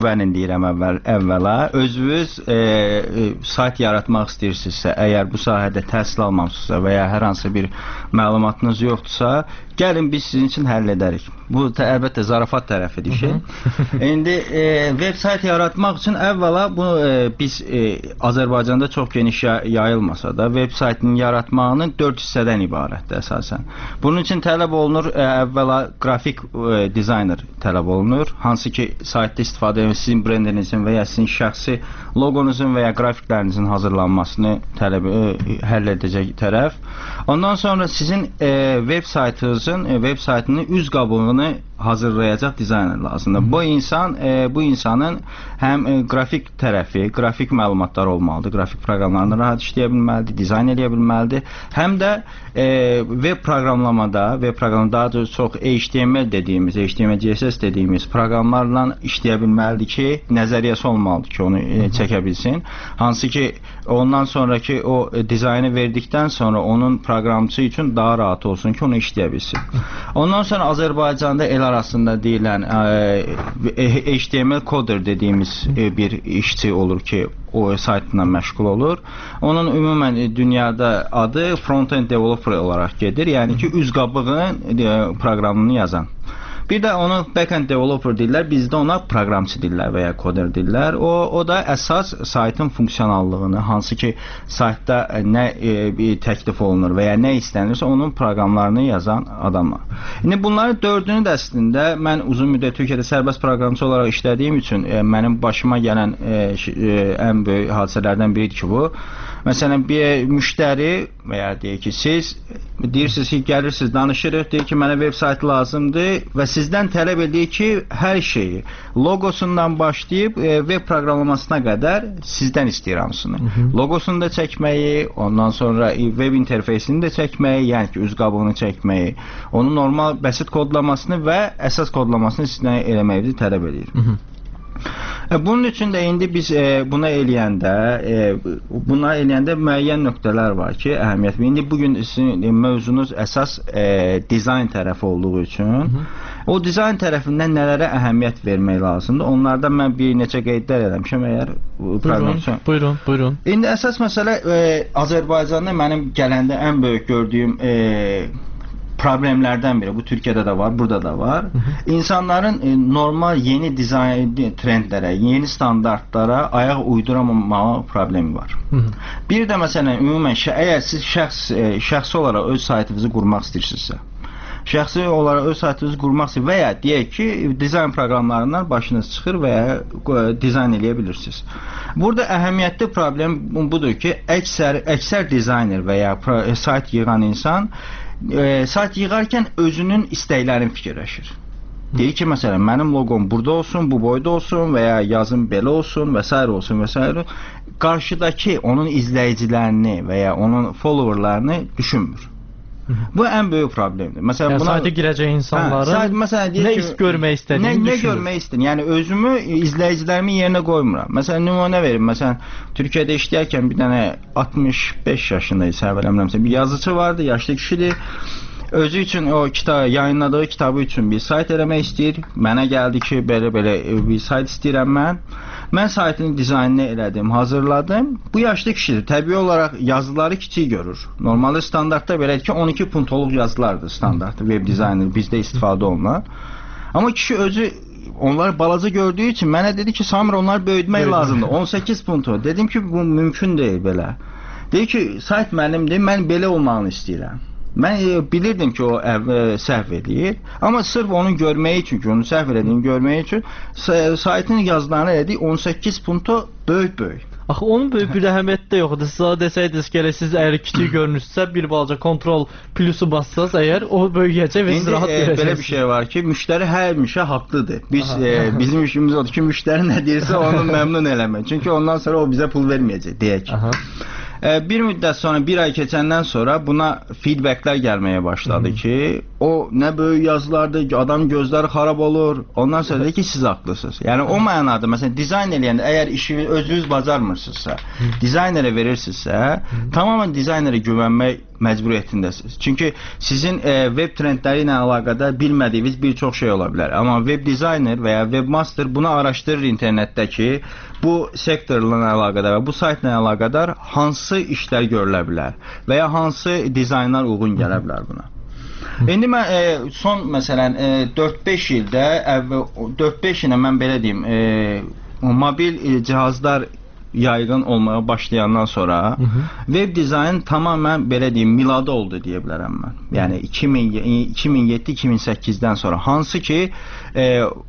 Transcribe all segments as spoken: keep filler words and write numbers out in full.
Bənin deyirəm əvvəl, əvvəla, özünüz e, e, sayt yaratmaq istəyirsinizsə, əgər bu sahədə təhsil almamısınızsa və ya hər hansı bir məlumatınız yoxdursa, gəlin biz sizin üçün həll edərik. Bu əlbəttə zarafat tərəfidir şey. İndi e, veb sayt yaratmaq üçün əvvəla bunu e, biz e, Azərbaycanda çox geniş yayılmasa da veb saytının yaratmağının dörd hissədən ibarətdir əsasən. Bunun üçün tələb olunur e, əvvəla qrafik e, dizayner tələb olunur. Hansı ki saytda istifadə edir sizin brendinizin və ya sizin şəxsi loqonuzun və ya qrafiklərinizin hazırlanmasını tələb e, həll edəcək tərəf. Ondan sonra sizin e, veb saytınızın e, veb saytının üz qabığını hazırlayacaq dizayner lazımdır. Bu insan e, bu insanın həm e, qrafik tərəfi, qrafik məlumatlar olmalıdır. Qrafik proqramlarını rahat işləyə bilməlidir, dizayn edə bilməlidir. Həm də e, veb proqramlamada, veb proqramda daha da çox H T M L dediyimiz, H T M L C S S dediyimiz proqramlarla işləyə bilməlidir ki, nəzəriyyəsi olmalıdır ki, onu e, çəkə bilsin. Hansı ki, ondan sonraki o e, dizaynı verdikdən sonra onun proqramçısı üçün daha rahat olsun ki, onu işləyə bilsin. Ondan sonra Azərbaycanda el arasında deyilən e, H T M L coder dediyimiz e, bir işçi olur ki, o saytla məşğul olur. Onun ümumən e, dünyada adı front-end developer olaraq gedir. Yəni ki, üz qabığının e, proqramını yazan. Bir də onu backend developer deyirlər, bizdə ona proqramçı deyirlər və ya koder deyirlər. O, o da əsas saytın funksionallığını, hansı ki saytda nə e, təklif olunur və ya nə istənirsə onun proqramlarını yazan adamlar. İndi bunların dördünü də əslində mən uzun müddət Türkiyədə sərbəst proqramçı olaraq işlədiyim üçün e, mənim başıma gələn e, e, ən böyük hadisələrdən biridir ki bu. Məsələn, bir müştəri və ya deyək ki, siz deyirsiniz ki, gəlirsiniz, danışırıq, deyir ki, mənə web saytı lazımdır və sizdən tələb edir ki, hər şeyi, logosundan başlayıb e, web proqramlamasına qədər sizdən istəyir hamısını. Logosunu da çəkməyi, ondan sonra web interfeysini də çəkməyi, yəni ki, üz qabığını çəkməyi, onun normal bəsit kodlamasını və əsas kodlamasını sizdən eləməyi tələb edir. Hı -hı. Bunun üçün də indi biz e, buna eləyəndə, e, buna eləyəndə müəyyən nöqtələr var ki, əhəmiyyət. İndi bugün sizin e, mövzunuz əsas e, dizayn tərəfi olduğu üçün, Hı -hı. o dizayn tərəfindən nələrə əhəmiyyət vermək lazımdır? Onlardan mən bir neçə qeydlər eləmişəm, əgər buyurun, buyurun, buyurun. İndi əsas məsələ e, Azərbaycanda mənim gələndə ən böyük gördüyüm e, problemlərdən biri. Bu Türkiyədə də var, burada da var. Hı -hı. İnsanların e, normal yeni dizayn trendlərə, yeni standartlara ayaq uyduramamağı problemi var. Hı -hı. Bir də məsələn, ümumən əgər siz şəxs, e, şəxsi olaraq öz saytınızı qurmaq istəyirsinizsə, şəxsi olaraq öz saytınızı qurmaq istəyir və ya deyək ki, dizayn proqramlarından başınız çıxır və ya e, dizayn eləyə bilirsiniz. Burada əhəmiyyətli problem budur ki, əksər, əksər dizayner və ya pro, sayt yığan insan E, sayt yığarkən özünün istəklərini fikirləşir. Deyir ki, məsələn, mənim loqom burada olsun, bu boyda olsun və ya yazım belə olsun və s. olsun və s. Qarşıdakı onun izləyicilərini və ya onun followerlarını düşünmür. Bu ən böyük problemdir. Məsələn, yəni, buna sayta girəcək insanların hə, sayt, məsələn, nə ki, görmək istədiyini nə, düşünür. Nə görmək istəyir? Yəni özümü, izləyicilərimi yerinə qoymuram. Məsələn, nümunə verim. Məsələn, Türkiyədə işləyərkən bir dənə altmış beş yaşındaydı, səhv eləmirəmsə, bir yazıcı vardı, yaşlı kişidir. Özü üçün o kitab, yayınladığı kitabı üçün bir sayt eləmək istəyir. Mənə gəldi ki, belə-belə bir sayt istəyirəm mən. Mən saytın dizaynını elədim, hazırladım. Bu yaşlı kişidir. Təbii olaraq yazıları kiçik görür. Normalde standartda belədir ki, on iki puntoluq yazılardır standartda. Web dizayner bizdə istifadə olunan. Amma kişi özü onlar balaca gördüyü için mənə dedi ki, Samir onlar böyütmək lazımdır. on səkkiz puntu. Dedim ki, bu mümkün deyil belə. Dedi ki, sayt mənimdir, mən belə olmağını istəyirəm. Mən e, bilirdim ki, o e, səhv edir. Amma sırf onu görmək üçün ki, onu səhv edildiyini görmək üçün saytın yazılarını elədik on səkkiz punto böyük-böyük. Axı onun böyük bir əhəmiyyəti də yoxdur. Siz desəydiniz ki, elə siz əgər kiçik görünüzsə, bir balaca kontrol plusu bassaz, əgər o böyüyəcək və siz rahat e, görəcəksiniz. Belə bir şey var ki, müştəri həmişə haqlıdır. Biz e, bizim işimiz odur ki, müştəri nə deyirsə onu məmnun eləmək. Çünki ondan sonra o bizə pul verməyəcək, deyək. Aha. Bir müddət sonra, bir ay keçəndən sonra buna feedbacklər gəlməyə başladı Hı -hı. ki, o nə böyük yazılardır, adam gözləri xarab olur. Ondan sonra da ki siz haqlısınız. Yəni o mənada məsələn dizayn eləyəndə əgər işi özünüz bacarmırsınızsa, dizaynerə verirsinizsə, tamamilə dizaynerə güvənmək məcburiyyətindəsiniz. Çünki sizin e, web trendləri ilə əlaqədar bilmədiyiniz bir çox şey ola bilər. Amma web dizayner və ya webmaster bunu araşdırır internetdəki bu sektorla əlaqədar və bu saytla əlaqədar hansı işlər görülə bilər və ya hansı dizaynlar uyğun gələ bilər buna. İndi mən e, son məsələn e, dörd-beş ildə dörd-beş ilə mən belə deyim, e, mobil e, cihazlar yaygın olmaya başlayandan sonra hı hı. web dizayn tamamən belə deyim miladı oldu deyə bilərəm mən. Yəni iki min yeddi iki min səkkizdən sonra hansı ki e,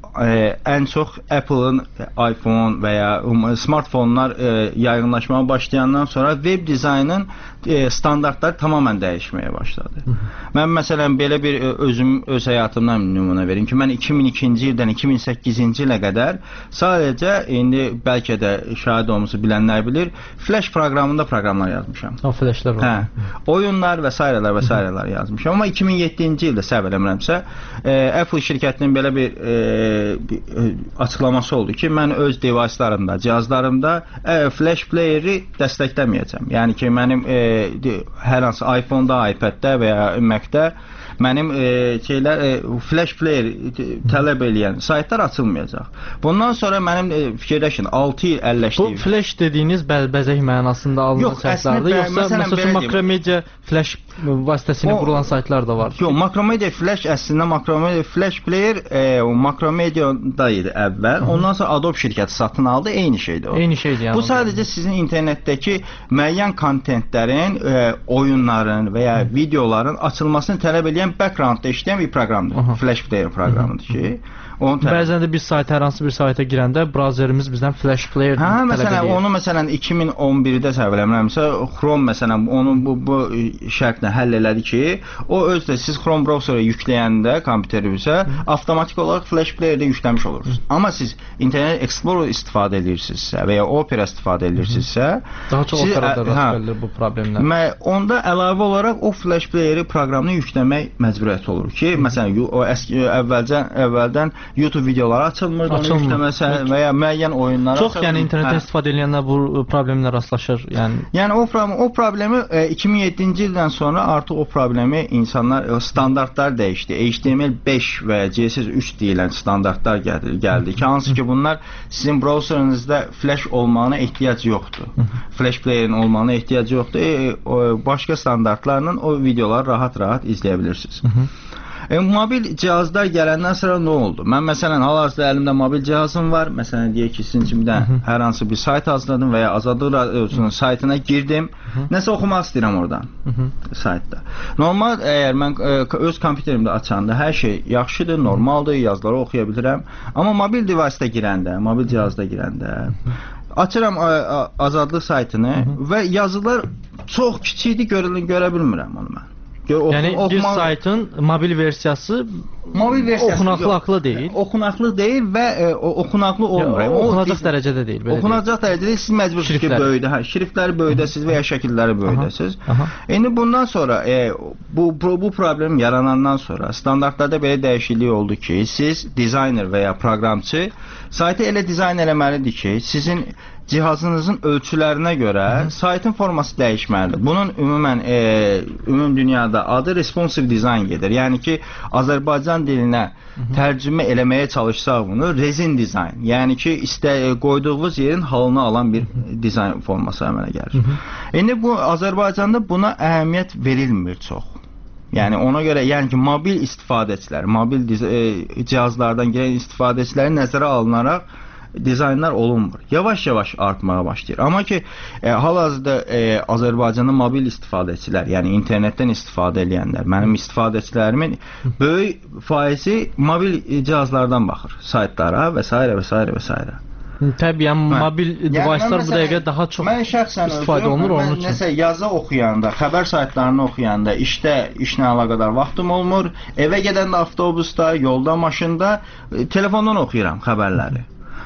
e, ən çox Apple'ın iPhone və ya smartfonlar e, yaygınlaşmaya başlayandan sonra web dizaynın e, standartları tamamən dəyişməyə başladı. Hı hı. Mən məsələn belə bir özüm öz həyatımdan nümunə verim ki, mən iki min ikinci ildən iki min səkkizinci ilə qədər sadəcə indi bəlkə də şahid olmuş bilənlər bilir, Flash proqramında proqramlar yazmışam. O Flashlar var. Hə, oyunlar və s. və s. yazmışam. Amma iki min yeddinci ildə səhv eləmirəmsə, e, Apple şirkətinin belə bir, e, bir e, açıqlaması oldu ki, mən öz device'larımda, cihazlarımda e, Flash player'i dəstəkləməyəcəm. Yəni ki, mənim e, hər hansı iPhone-da, iPad-də və ya Mac-də mənim e, şeylər e, Flash player tələb eləyən saytlar açılmayacaq. Bundan sonra mənim e, fikirləşin altı il əlləşdiyim. Bu Flash dediyiniz bəl-bəzək mənasında alınan saytlardır, yoxsa məsələn, məsələn Makromedia Flash vasitəsilə qurulan saytlar da var? Yox, Makromedia Flash əslində Makromedia Flash player e, Makromedia'da idi əvvəl. Hı -hı. Ondan sonra Adobe şirkəti satın aldı, eyni şeydir o. Eyni şeydir yəni. Bu sadəcə sizin internetdəki müəyyən kontentlərin, e, oyunların və ya videoların açılmasını tələb edən backgroundda işləyən bir proqramdır. Aha. Flash player proqramıdır ki, bəzən də biz sayta, hər hansı bir sayta girəndə browserimiz bizdən Flash player hə, tələb məsələn, edir. Onu məsələn iki min on birdə səhv eləmirəmsə, Chrome məsələn onu bu, bu şərtlə həll elədi ki, o özdə siz Chrome browserə yükləyəndə kompüterinizə avtomatik olaraq Flash playerdə yükləmiş olursunuz. Hı. Amma siz Internet Explorer istifadə edirsinizsə və ya Opera istifadə edirsinizsə, daha çox Opera'da rast gəlir bu problemlər. Onda əlavə olaraq o Flash playeri proqramını yükləmək məcburiyyəti olur ki, məsələn o əski əvvəlcən əvvəldən YouTube videoları açılmır, onu yükləməsə və ya müəyyən oyunlara çox yəni internetdən istifadə edənlər bu problemlə rastlaşır. Yəni yəni o problem o problemi e, iki min yeddinci ildən sonra artıq o problemi insanlar e, standartlar dəyişdi. H T M L beş və C S S üç deyilən standartlar gəldi, gəldi ki, hansı ki bunlar sizin browserinizdə Flash olmağına ehtiyac yoxdur. Flash player'in olmağına ehtiyac yoxdur. E, o, başqa standartlarla o videoları rahat-rahat izləyə bilirsiniz. E, mobil cihazlar gələndən sonra nə oldu? Mən məsələn hal-hazırda əlimdə mobil cihazım var. Məsələn deyək ki, sizin üçün bir hər hansı bir sayt hazırladım və ya Azadlıq Radiosunun saytına girdim. Hı -hı. Nəsə oxumaq istəyirəm oradan. Hı -hı. Saytda. Normal əgər mən e, öz kompüterimdə açanda hər şey yaxşıdır, normaldır, yazıları oxuya bilirəm. Amma mobil device-də girəndə, mobil cihazda girəndə Hı -hı. açıram a, a, Azadlıq saytını Hı -hı. və yazılar çox kiçikdir, görə, görə bilmirəm onu mən. Yəni oxuma... bir saytın mobil versiyası mobil versiyası oxunaqlı deyil. Oxunaqlı deyil və e, oxunaqlı olmur. Ya, oxunacaq o, dərəcədə deyil. Oxunacaq dərəcədə deyil. Siz məcbursunuz ki, böyüdə, hə, şriftləri böyüdəsiz və ya şəkilləri böyüdəsiz. İndi bundan sonra e, bu, bu bu problem yaranandan sonra standartlarda belə dəyişiklik oldu ki, siz dizayner və ya proqramçı saytı elə dizayn eləməlidir ki, sizin cihazınızın ölçülərinə görə Hı -hı. saytın forması dəyişməlidir. Bunun ümumən e, ümum dünyada adı responsive design gedir. Yəni ki, Azərbaycan dilinə Hı -hı. tərcümə eləməyə çalışsaq bunu rezin dizayn. Yəni ki, istə qoyduğunuz yerin halını alan bir Hı -hı. dizayn forması əmələ gəlir. Hı -hı. İndi bu Azərbaycanda buna əhəmiyyət verilmir çox. Yəni ona görə yəni ki, mobil istifadəçilər, mobil e, cihazlardan gələn istifadəçilərin nəzərə alınaraq dizaynlar olunmur. Yavaş-yavaş artmağa başlayır. Amma ki, e, hal-hazırda e, Azərbaycanın mobil istifadəçilər, yəni internetdən istifadə edənlər, mənim istifadəçilərimin böyük faizi mobil cihazlardan baxır, saytlara və s. və s. və s. Təbii, yəni mobil device'lar bu dəqiqə daha çox istifadə olunur onun üçün. Nəsə yazı oxuyanda, xəbər saytlarını oxuyanda, işdə işlə əlaqədar vaxtım olmur. Evə gedəndə avtobusda, yolda, maşında, telefondan oxuyuram xəbərləri.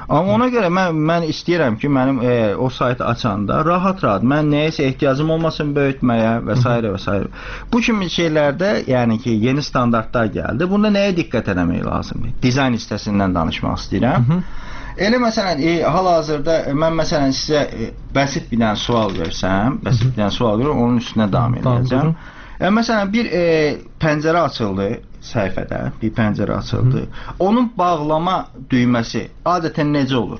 Amma ona görə mən mən istəyirəm ki, mənim e, o saytı açanda rahat-rahat mən nəyəsə ehtiyacım olmasın böyütməyə və s. və s. Bu kimi şeylərdə, yəni ki, yeni standartlar gəldi. Bunda nəyə diqqət etmək lazımdır? Dizayn hissəsindən danışmaq istəyirəm. Hı -hı. Elə məsələn, e, hal-hazırda mən məsələn sizə e, bəsit bir dənə sual versəm, bəsit bir dənə sual verirəm, onun üstünə davam edəcəm. E, məsələn, bir e, pəncərə açıldı səhifədə, bir pəncərə açıldı. Hı. Onun bağlama düyməsi adətən necə olur?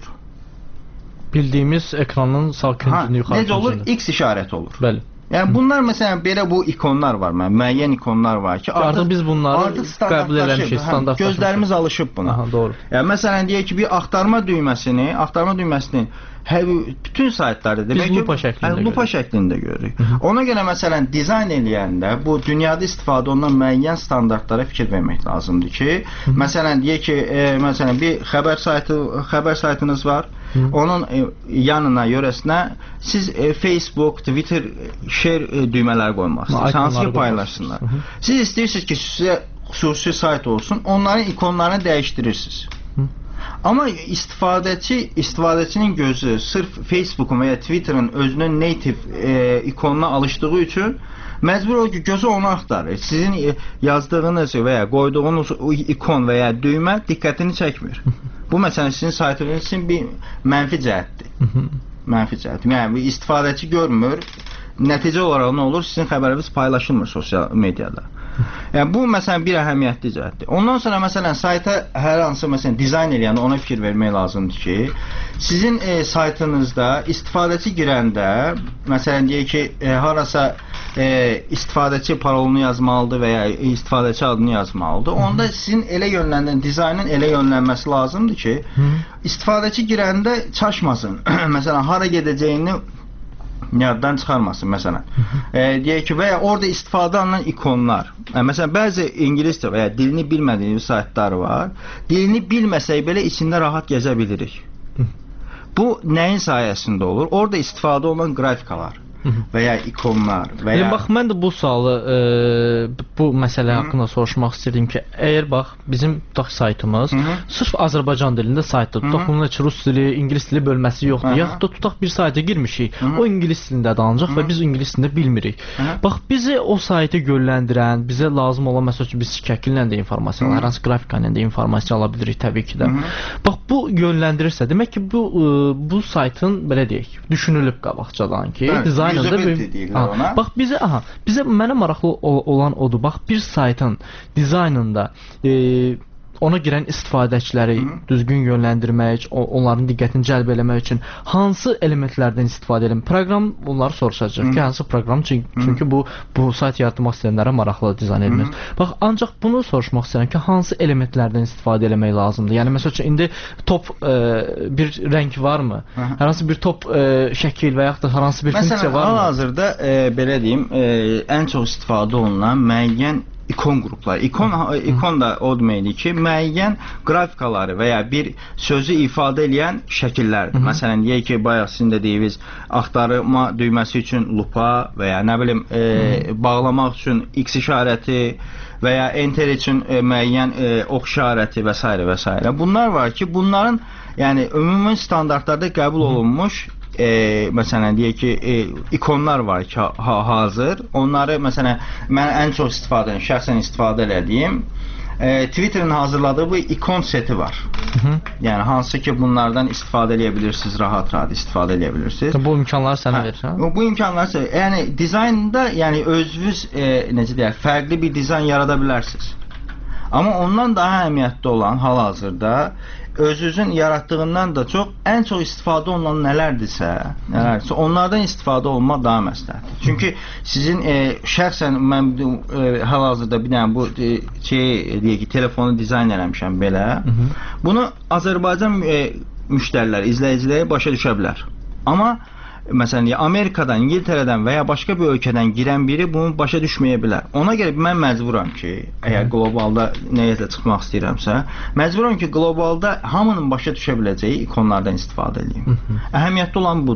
Bildiyimiz ekranın sağ küncünü yuxarı. Necə olur? X işarəti olur. Bəli. Yəni bunlar məsələn belə bu ikonlar var, mən müəyyən ikonlar var ki, artıq, artıq biz bunları qəbul eləmişik, standartlaşmışıq. Gözlərimiz alışıb buna. Aha, doğru. Yəni məsələn deyək ki, bir axtarma düyməsini, axtarma düyməsini hər bütün saytlarda demək ki, lupa şəklində, lupa şəklində görürük. Hı -hı. Ona görə məsələn dizayn eləyəndə bu dünyada istifadə olunan müəyyən standartlara fikir vermək lazımdır ki, Hı -hı. məsələn deyək ki, e, məsələn bir xəbər saytı, xəbər saytınız var. Hı. Onun e, yanına, yörəsinə siz e, Facebook, Twitter, share e, düymələri qoymalısınız. Hansı ki paylaşsınlar. Hı. Siz istəyirsiniz ki, sizə xüsusi sayt olsun, onların ikonlarını dəyişdirirsiniz. Hı. Amma istifadəçi, istifadəçinin gözü sırf Facebook'un və ya Twitter'ın özünün native e, ikonuna alışdığı üçün məcbur olur ki, gözü onu axtarır. Sizin e, yazdığınız və ya qoyduğunuz ikon və ya düymə diqqətini çəkmir. Bu məsələn sizin saytınız üçün bir mənfi cəhətdir. Mənfi cəhət. Yəni istifadəçi görmür. Nəticə olaraq nə olur? Sizin xəbəriniz paylaşılmır sosial mediada. Yəni bu məsələn bir əhəmiyyətli cəhətdir. Ondan sonra məsələn sayta hər hansı məsələn dizayn eləyəndə ona fikir vermək lazımdır ki, sizin e, saytınızda istifadəçi girəndə məsələn deyək ki, e, harasa e, istifadəçi parolunu yazmalıdır və ya istifadəçi adını yazmalıdır. Onda Hı -hı. sizin elə yönləndirən dizaynın elə yönlənməsi lazımdır ki, Hı -hı. istifadəçi girəndə çaşmasın. Məsələn hara gedəcəyini yaddan çıxarmasın məsələn. E, deyək ki, və ya orada istifadə olunan ikonlar. E, məsələn, bəzi ingiliscə və ya dilini bilmədiyimiz saytlar var. Dilini bilməsək belə içində rahat gəzə bilirik. Bu nəyin sayəsində olur? Orada istifadə olunan qrafikalar və ya ikonlar və ya... Bax, mən də bu sualı, e, bu məsələ Hı -hı. haqqında soruşmaq istəyirdim ki, əgər bax, bizim tutaq saytımız Hı -hı. sırf Azərbaycan dilində saytdır. Tutaq bunun heç rus dili, ingilis dili bölməsi yoxdur. Hı -hı. Yaxud da tutaq bir sayta girmişik, Hı -hı. o ingilis dilində danacaq və biz ingilis dilində bilmirik. Hı -hı. Bax, bizi o saytı yönləndirən, bizə lazım olan, məsəl üçün biz şəkillə də informasiya, hər hansı qrafika ilə də informasiya ala bilirik təbii ki də. Hı -hı. Bax, bu yönləndirirsə, demək ki, bu, bu saytın, belə deyək, düşünülüb qabaqcadan ki, Bəli. dizayn Aha, bax bizə aha, bizə mənə maraqlı olan odur. Bax bir saytın dizaynında e, ona girən istifadəçiləri Hı. düzgün yönləndirmək, onların diqqətini cəlb eləmək üçün hansı elementlərdən istifadə edelim? Proqram bunları soruşacaq ki, hansı proqram? Çünki, çünki bu bu sayt yaratmaq istəyənlərə maraqlı dizayn edilir. Bax, ancaq bunu soruşmaq istəyirəm ki, hansı elementlərdən istifadə eləmək lazımdır? Yəni məsəl üçün indi top e, bir rəng varmı? Hı. Hər hansı bir top e, şəkil və yaxud da hər hansı bir Məsələn, funksiya varmı? Məsələn, hal-hazırda e, belə deyim, e, ən çox istifadə olunan müəyyən ikon qrupları. İkon, ikon da o deməkdir ki, müəyyən qrafikaları və ya bir sözü ifadə edən şəkillərdir. Hı -hı. Məsələn, deyək ki, bayaq sizin də deyiniz, axtarma düyməsi üçün lupa və ya nə bilim, e, bağlamaq üçün X işarəti və ya enter üçün e, müəyyən e, ox işarəti və s. və s. Bunlar var ki, bunların yəni ümumi standartlarda qəbul olunmuş E, məsələn deyək ki, e, ikonlar var ki, ha, hazır. Onları məsələn mən ən çox istifadə edirəm, şəxsən istifadə elədiyim e, Twitter'ın hazırladığı bu ikon seti var. Hı -hı. Yəni hansı ki bunlardan istifadə edə bilirsiniz, rahat-rahat istifadə edə bilirsiniz. Bu imkanları sənə verir, hə? Bu imkanları sənə, yəni dizaynda yəni özünüz e, necə deyək, fərqli bir dizayn yarada bilərsiniz. Amma ondan daha əhəmiyyətli olan hal-hazırda özünüzün yaratdığından da çox ən çox istifadə olunan nələrdirsə, nələrdirsə onlardan istifadə olmaq daha məsləhətdir. Çünki sizin e, şəxsən mən e, hal-hazırda bir dənə bu e, şey deyək ki, telefonu dizayn eləmişəm belə. Hı -hı. Bunu Azərbaycan e, müştərilər, izləyiciləri başa düşə bilər. Amma məsələn, Amerikadan, İngiltərədən və ya başqa bir ölkədən girən biri bunu başa düşməyə bilər. Ona görə mən məcburam ki, əgər qlobalda nəyisə çıxmaq istəyirəmsə, məcburam ki, qlobalda hamının başa düşə biləcəyi ikonlardan istifadə edeyim. Əhəmiyyətli olan budur.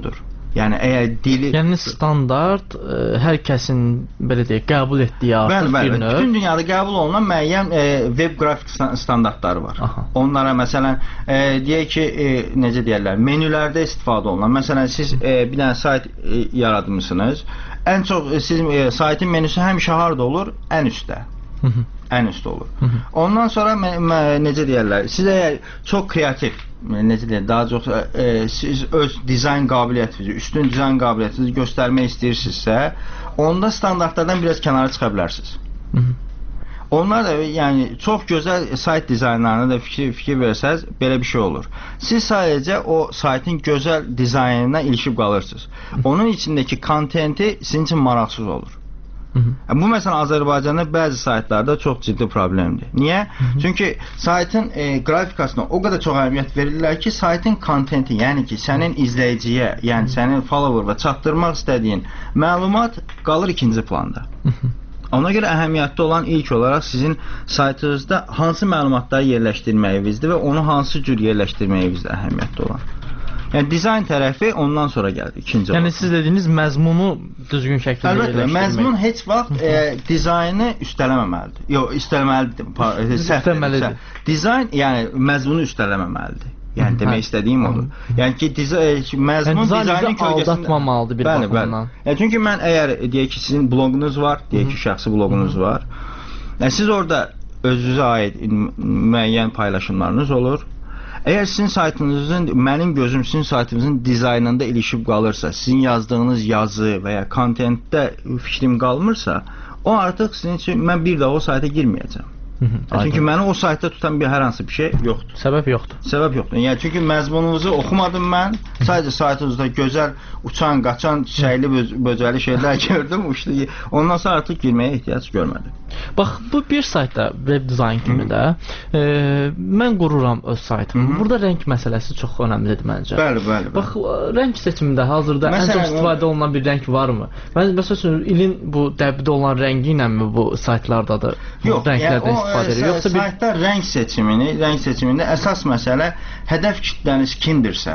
Yəni əgər dili yəni standart ə, hər kəsin belə deyək qəbul etdiyi artıq bəli, bəli. bir növ. Bütün dünyada qəbul olunan müəyyən e, web qrafik standartları var. Aha. Onlara məsələn e, deyək ki, e, necə deyirlər, menülərdə istifadə olunan. Məsələn siz e, bir dənə sayt e, yaratmısınız. Ən çox e, sizin e, saytın menüsü həmişə harda olur? Ən üstdə. Hı -hı. Ən üstdə olur. Hı -hı. Ondan sonra necə deyirlər, siz əgər çox kreativ, necə deyirlər, daha çox e, siz öz dizayn qabiliyyətinizi, üstün dizayn qabiliyyətinizi göstərmək istəyirsinizsə, onda standartlardan biraz kənara çıxa bilərsiniz. Hı -hı. Onlar da yəni çox gözəl sayt dizaynlarına da fikir, fikir versəz, belə bir şey olur. Siz sadəcə o saytın gözəl dizaynına ilişib qalırsınız. Onun içindəki kontenti sizin üçün maraqsız olur. Hı -hı. Bu məsələn Azərbaycanda bəzi saytlarda çox ciddi problemdir. Niyə? Hı -hı. Çünki saytın e, qrafikasına o qədər çox əhəmiyyət verirlər ki, saytın kontenti, yəni ki, sənin izləyiciyə, yəni sənin follower'a çatdırmaq istədiyin məlumat qalır ikinci planda. Hı -hı. Ona görə əhəmiyyətli olan ilk olaraq sizin saytınızda hansı məlumatları yerləşdirməyinizdir və onu hansı cür yerləşdirməyinizdir əhəmiyyətli olan. Yəni dizayn tərəfi ondan sonra gəlir, ikinci. Yəni siz dediyiniz məzmunu düzgün şəkildə əlbəttə, yerləşdirmək. Məzmun heç vaxt e, dizaynı üstələməməlidir. Yox, üstələməlidir. Üstələməlidir. Dizayn, yəni məzmunu üstələməməlidir. Yəni demək hə. istədiyim odur. Yəni ki, dizayn, məzmun yəni, dizaynın kölgəsində aldatmamalıdır bir bəli, baxımdan. Bəli. Yəni çünki mən əgər deyək ki, sizin bloqunuz var, deyək ki, şəxsi bloqunuz Hı -hı. var. Yəni siz orada özünüzə aid müəyyən paylaşımlarınız olur. Əgər sizin saytınızın, mənim gözüm sizin saytınızın dizaynında ilişib qalırsa, sizin yazdığınız yazı və ya kontentdə fikrim qalmırsa, o artıq sizin üçün mən bir daha o sayta girməyəcəm. Hı -hı, çünki məni o saytda tutan bir hər hansı bir şey yoxdur. Səbəb yoxdur. Səbəb yoxdur. Yəni çünki məzmununuzu oxumadım mən. Sadəcə saytınızda gözəl uçan, qaçan, çiçəkli, böcəli şeylər gördüm. Uçdu. Ondan sonra artıq girməyə ehtiyac görmədim. Bax, bu bir saytda web dizayn kimi də e, mən qururam öz saytımı. Hı -hı. Burada rəng məsələsi çox önəmlidir məncə. Bəli, bəli. Bax, rəng seçimində hazırda Məsələn, ən çox istifadə olunan bir rəng varmı? Mən məsələn ilin bu dəbdə olan rəngi ilə bu saytlardadır? Yox, rənglərdən yəni, istifadə edir. Yoxsa bir saytda rəng seçimini, rəng seçimində əsas məsələ hədəf kitləniz kimdirsə,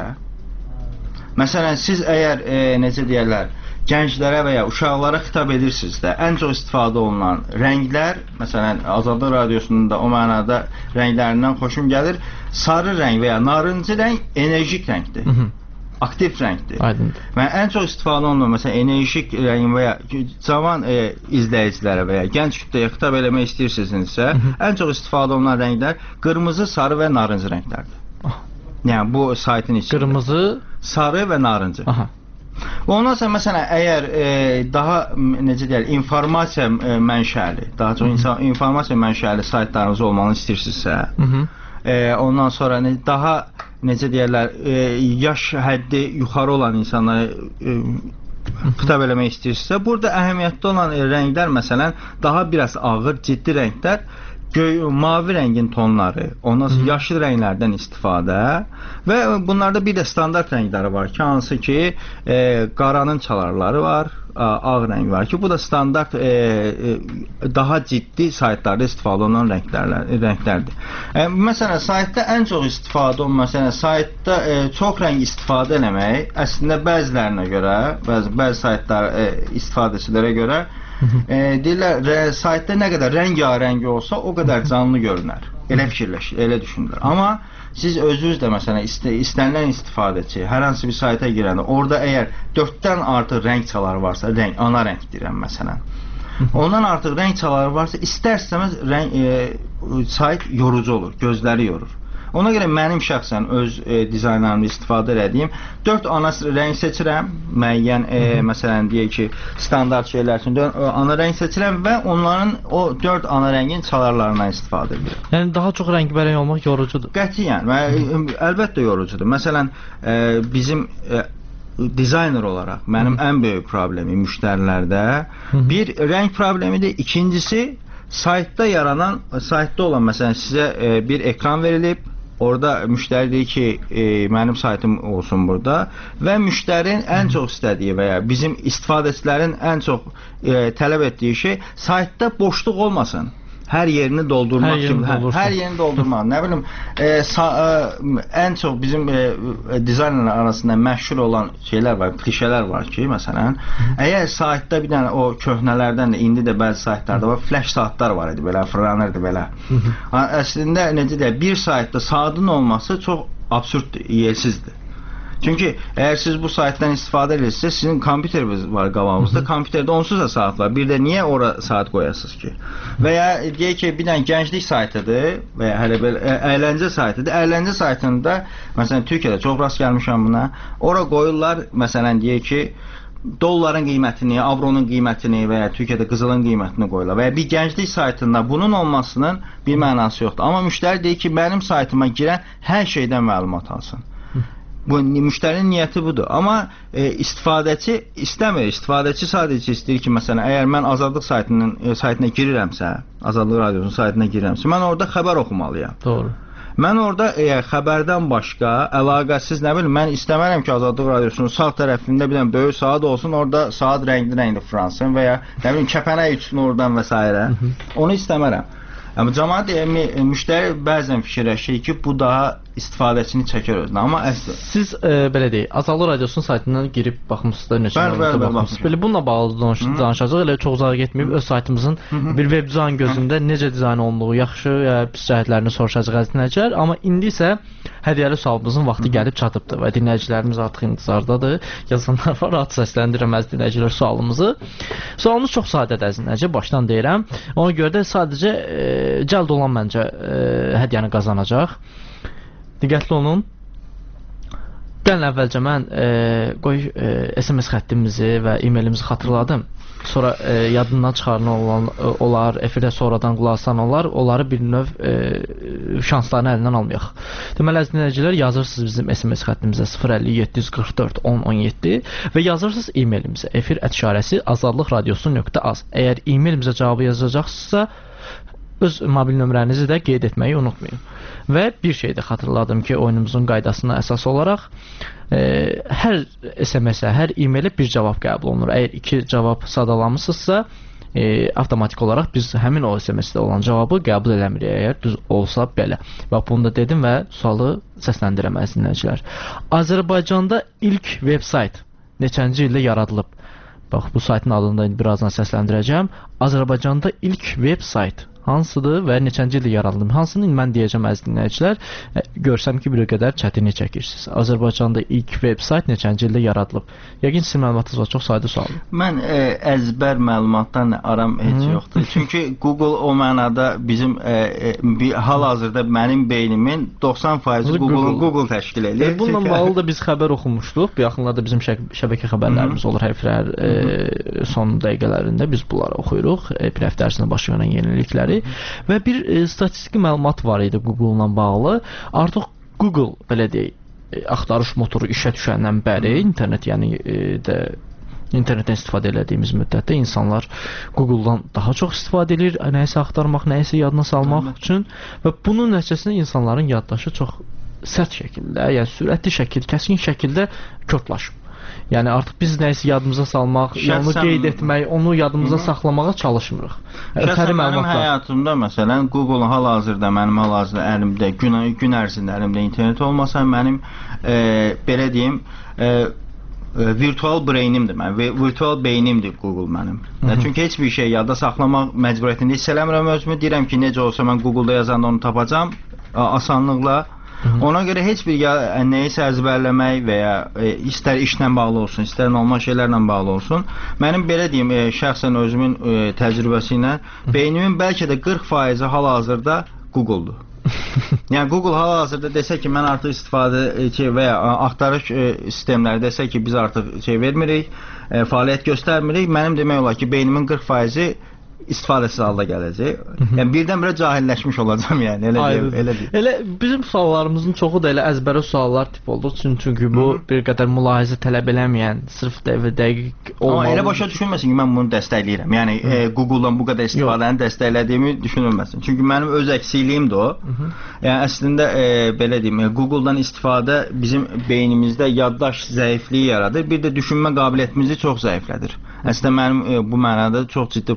məsələn siz əgər e, necə deyirlər, gənclərə və ya uşaqlara xitab edirsinizsə, ən çox istifadə olunan rənglər, məsələn Azadlıq Radiosunun da o mənada rənglərindən xoşum gəlir. Sarı rəng və ya narıncı rəng enerjik rəngdir. Hı -hı. Aktiv rəngdir. Aydındır. Və ən çox istifadə olunan məsələn enerjik rəng və ya cavan e, izləyicilərə və ya gənc kütləyə xitab eləmək istəyirsinizsə, Hı -hı. ən çox istifadə olunan rənglər qırmızı, sarı və narıncı rənglərdir. Ah. Yəni bu saytın içində. Qırmızı, sarı və narıncı. Aha. Ondan sonra məsələn əgər e, daha necə deyirlər, informasiya e, mənşəli, daha çox insan, informasiya mənşəli saytlarınız olmanı istəyirsinizsə, Hı -hı. E, ondan sonra ne, daha necə deyirlər, e, yaş həddi yuxarı olan insanlara e, xitab eləmək istəyirsinizsə, burada əhəmiyyətli olan e, rənglər məsələn daha biraz ağır, ciddi rənglər, göy, mavi rəngin tonları, ondan sonra yaşıl rənglərdən istifadə və bunlarda bir də standart rəngləri var ki, hansı ki e, qaranın çalarları var, ağ rəng var ki, bu da standart e, e, daha ciddi saytlarda istifadə olunan rənglərlə, rənglərdir. E, məsələn, saytda ən çox istifadə olunan, məsələn, saytda e, çox rəng istifadə eləmək, əslində bəzilərinə görə, bəzi, bəzi saytlar e, istifadəçilərə görə e, deyirlər, saytda nə qədər rəngarəng olsa, o qədər canlı görünər. Elə fikirləşir, elə düşünürlər. Amma siz özünüz də məsələn ist istənilən istifadəçi hər hansı bir sayta girəndə orada əgər dörddən artıq rəng çaları varsa, rəng, ana rəng deyirəm məsələn. Ondan artıq rəng çaları varsa, istər-istəməz rəng e, sayt yorucu olur, gözləri yorur. Ona görə mənim şəxsən öz e, dizaynlarımda istifadə etdiyim dörd ana rəng seçirəm. Müəyyən e, məsələn deyək ki, standart şeylər üçün dörd ana rəng seçirəm və onların o dörd ana rəngin çalarlarından istifadə edirəm. Yəni daha çox rəngbərəng olmaq yorucudur. Qətiyyən, əlbəttə yorucudur. Məsələn, e, bizim e, dizayner olaraq mənim Hı. ən böyük problemim müştərilərdə Hı. bir rəng problemidir. İkincisi saytda yaranan, saytda olan məsələn sizə e, bir ekran verilib. Orada müştəri deyir ki, e, mənim saytım olsun burada və müştərinin ən çox istədiyi və ya bizim istifadəçilərin ən çox e, tələb etdiyi şey saytda boşluq olmasın. hər yerini doldurmaq hər yerini, kimi, hər, hər yerini doldurmaq. Nə bilim, e, sa, e, ən çox bizim e, dizaynerlər arasında məşhur olan şeylər var, klişələr var ki, məsələn, əgər saytda bir dənə o köhnələrdən də indi də bəzi saytlarda var, flash saatlar var idi, belə fırlanırdı belə. Əslində necə deyək, bir saytda saatın olması çox absurddur, yersizdir. Çünki əgər siz bu saytdan istifadə edirsiniz, sizin kompüteriniz var qabağınızda, kompüterdə onsuz da saat var. Bir də niyə ora saat qoyasınız ki? Və ya deyək ki, bir dənə gənclik saytıdır və ya hələ belə əyləncə saytıdır. Əyləncə saytında, məsələn, Türkiyədə çox rast gəlmişəm buna. Ora qoyurlar, məsələn, deyək ki, dolların qiymətini, avronun qiymətini və ya Türkiyədə qızılın qiymətini qoyurlar. Və ya bir gənclik saytında bunun olmasının bir mənası yoxdur. Amma müştəri deyir ki, mənim saytıma girən hər şeydən məlumat alsın. Bu müştərinin niyyəti budur. Amma e, istifadəçi istəmir. İstifadəçi sadəcə istəyir ki, məsələn, əgər mən Azadlıq saytının e, saytına girirəmsə, Azadlıq radiosunun saytına girirəmsə, mən orada xəbər oxumalıyam. Doğru. Mən orada e, xəbərdən başqa əlaqəsiz, nə bilim, mən istəmərəm ki, Azadlıq radiosunun sağ tərəfində bir dənə böyük saat olsun, orada saat rəngli-rəngli fıransın və ya nə bilim kəpənək üçün oradan və s. Onu istəmərəm. Amma cəmaət müştəri bəzən fikirləşir ki, bu daha istifadəçini çəkər özünə. Amma əslində siz e, belə deyək, Azadlıq radiosunun saytından girib baxmısınız, neçə məlumatlara baxmısınız. Belə bununla bağlı danışacağıq. Elə çox uzağa getməyib öz saytımızın bir web dizayn gözündə necə dizayn olunduğu, yaxşı ya pis cəhətlərini soruşacağıq əziz dinləyicilər. Amma indi isə hədiyyəli sualımızın vaxtı gəlib çatıbdır və dinləyicilərimiz artıq intizardadır. Yazanlar var, rahat səsləndirəm əziz dinləyicilər sualımızı. Sualımız çox sadədir əziz dinləyicilər, başdan deyirəm. Ona görə də sadəcə e, cəld olan məncə e, hədiyyəni qazanacaq. Diqqətli olun. Gəlin əvvəlcə mən e, qoy e, S M S xəttimizi və e-mailimizi xatırladım. Sonra e, yadından çıxarılan olan, e, olar, efirdə sonradan qulaq asan olar, onları bir növ e, şanslarını əlindən almayaq. Deməli, əziz dinləyicilər, yazırsınız bizim S M S xəttimizə sıfır əlli yeddi yüz qırx dörd on on yeddi və yazırsınız e-mailimizə efir ət işarəsi azadlıq radiosu nöqtə az. Əgər e-mailimizə cavabı yazacaqsınızsa, öz mobil nömrənizi də qeyd etməyi unutmayın. Və bir şey də xatırladım ki, oyunumuzun qaydasına əsas olaraq e, hər S M S-ə, hər e-mailə bir cavab qəbul olunur. Əgər iki cavab sadalamısınızsa, e, avtomatik olaraq biz həmin o S M S-də olan cavabı qəbul eləmirik, əgər düz olsa belə. Bax, bunu da dedim və sualı səsləndirəm əziz dinləyicilər. Azərbaycanda ilk veb sayt neçənci ildə yaradılıb? Bax, bu saytın adını da birazdan səsləndirəcəm. Azərbaycanda ilk veb sayt hansıdır və neçənci ildə yaradılıb? Hansını mən deyəcəm əziz dinləyicilər, görsəm ki, bir qədər çətinlik çəkirsiniz. Azərbaycanda ilk veb sayt neçənci ildə yaradılıb? Yəqin sizin məlumatınız var, çox sadə sualdır. Mən e, əzbər məlumatdan aram heç Hı. yoxdur. Çünki Google o mənada bizim e, e, bir hal-hazırda mənim beynimin doxsan faizi Google, Google, Google təşkil edir. E, bununla bağlı da biz xəbər oxumuşduq. Bu yaxınlarda bizim şə şəbəkə xəbərlərimiz Hı. olur hər e, son dəqiqələrində biz bunları oxuyuruq. E, bir həftə ərzində baş verən yenilikləri. Və bir e, statistik məlumat var idi Google-la bağlı. Artıq Google, belə deyək, e, axtarış motoru işə düşəndən bəri internet, yəni e, də internetdən istifadə etdiyimiz müddətdə insanlar Google-dan daha çox istifadə edir, nəyisə axtarmaq, nəyisə yadına salmaq Hı. üçün və bunun nəticəsində insanların yaddaşı çox sərt şəkildə, yəni sürətli şəkildə, kəskin şəkildə körtlaşıb. Yəni artıq biz nəyisə yadımıza salmaq, onu qeyd etmək, onu yadımıza Hı. saxlamağa çalışmırıq. Şəxsən mənim həyatımda, məsələn, Google hal-hazırda mənim hal-hazırda əlimdə, gün, gün ərzində əlimdə internet olmasa, mənim e, belə deyim, e, e, virtual brainimdir mən, virtual beynimdir Google mənim. Hı -hı. Çünki heç bir şey yadda saxlamaq məcburiyyətində hiss eləmirəm özümü, deyirəm ki, necə olsa mən Google-da yazanda onu tapacam, asanlıqla. Hı -hı. Ona görə heç bir nəyisə əzbərləmək və ya e, istər işlə bağlı olsun, istər normal şeylərlə bağlı olsun, mənim belə deyim, e, şəxsən özümün e, təcrübəsi ilə beynimin bəlkə də qırx faizi hal-hazırda Google-dur. Yəni Google hal-hazırda desə ki, mən artıq istifadə e, və ya axtarış e, sistemləri desə ki, biz artıq şey vermirik, e, fəaliyyət göstərmirik, mənim demək olar ki, beynimin qırx faizi istifadəsiz halda gələcək. Yəni birdən-birə cahilləşmiş olacam, yəni elə deyim, elə deyim. Elə bizim suallarımızın çoxu da elə əzbərə suallar tip olur. Çünki bu Hı -hı. bir qədər mülahizə tələb eləməyən, sırf dəqiq olmalı. Amma elə başa düşülməsin ki, mən bunu dəstəkləyirəm. Yəni e, Google-dan bu qədər istifadəni dəstəklədiyimi düşünülməsin. Çünki mənim öz əksiyiliyim də o. Hı -hı. Yəni əslində e, belə deyim, e, Google-dan istifadə bizim beynimizdə yaddaş zəifliyi yaradır. Bir də düşünmə qabiliyyətimizi çox zəiflədir. Əslində mənim e, bu mənada çox ciddi problemlər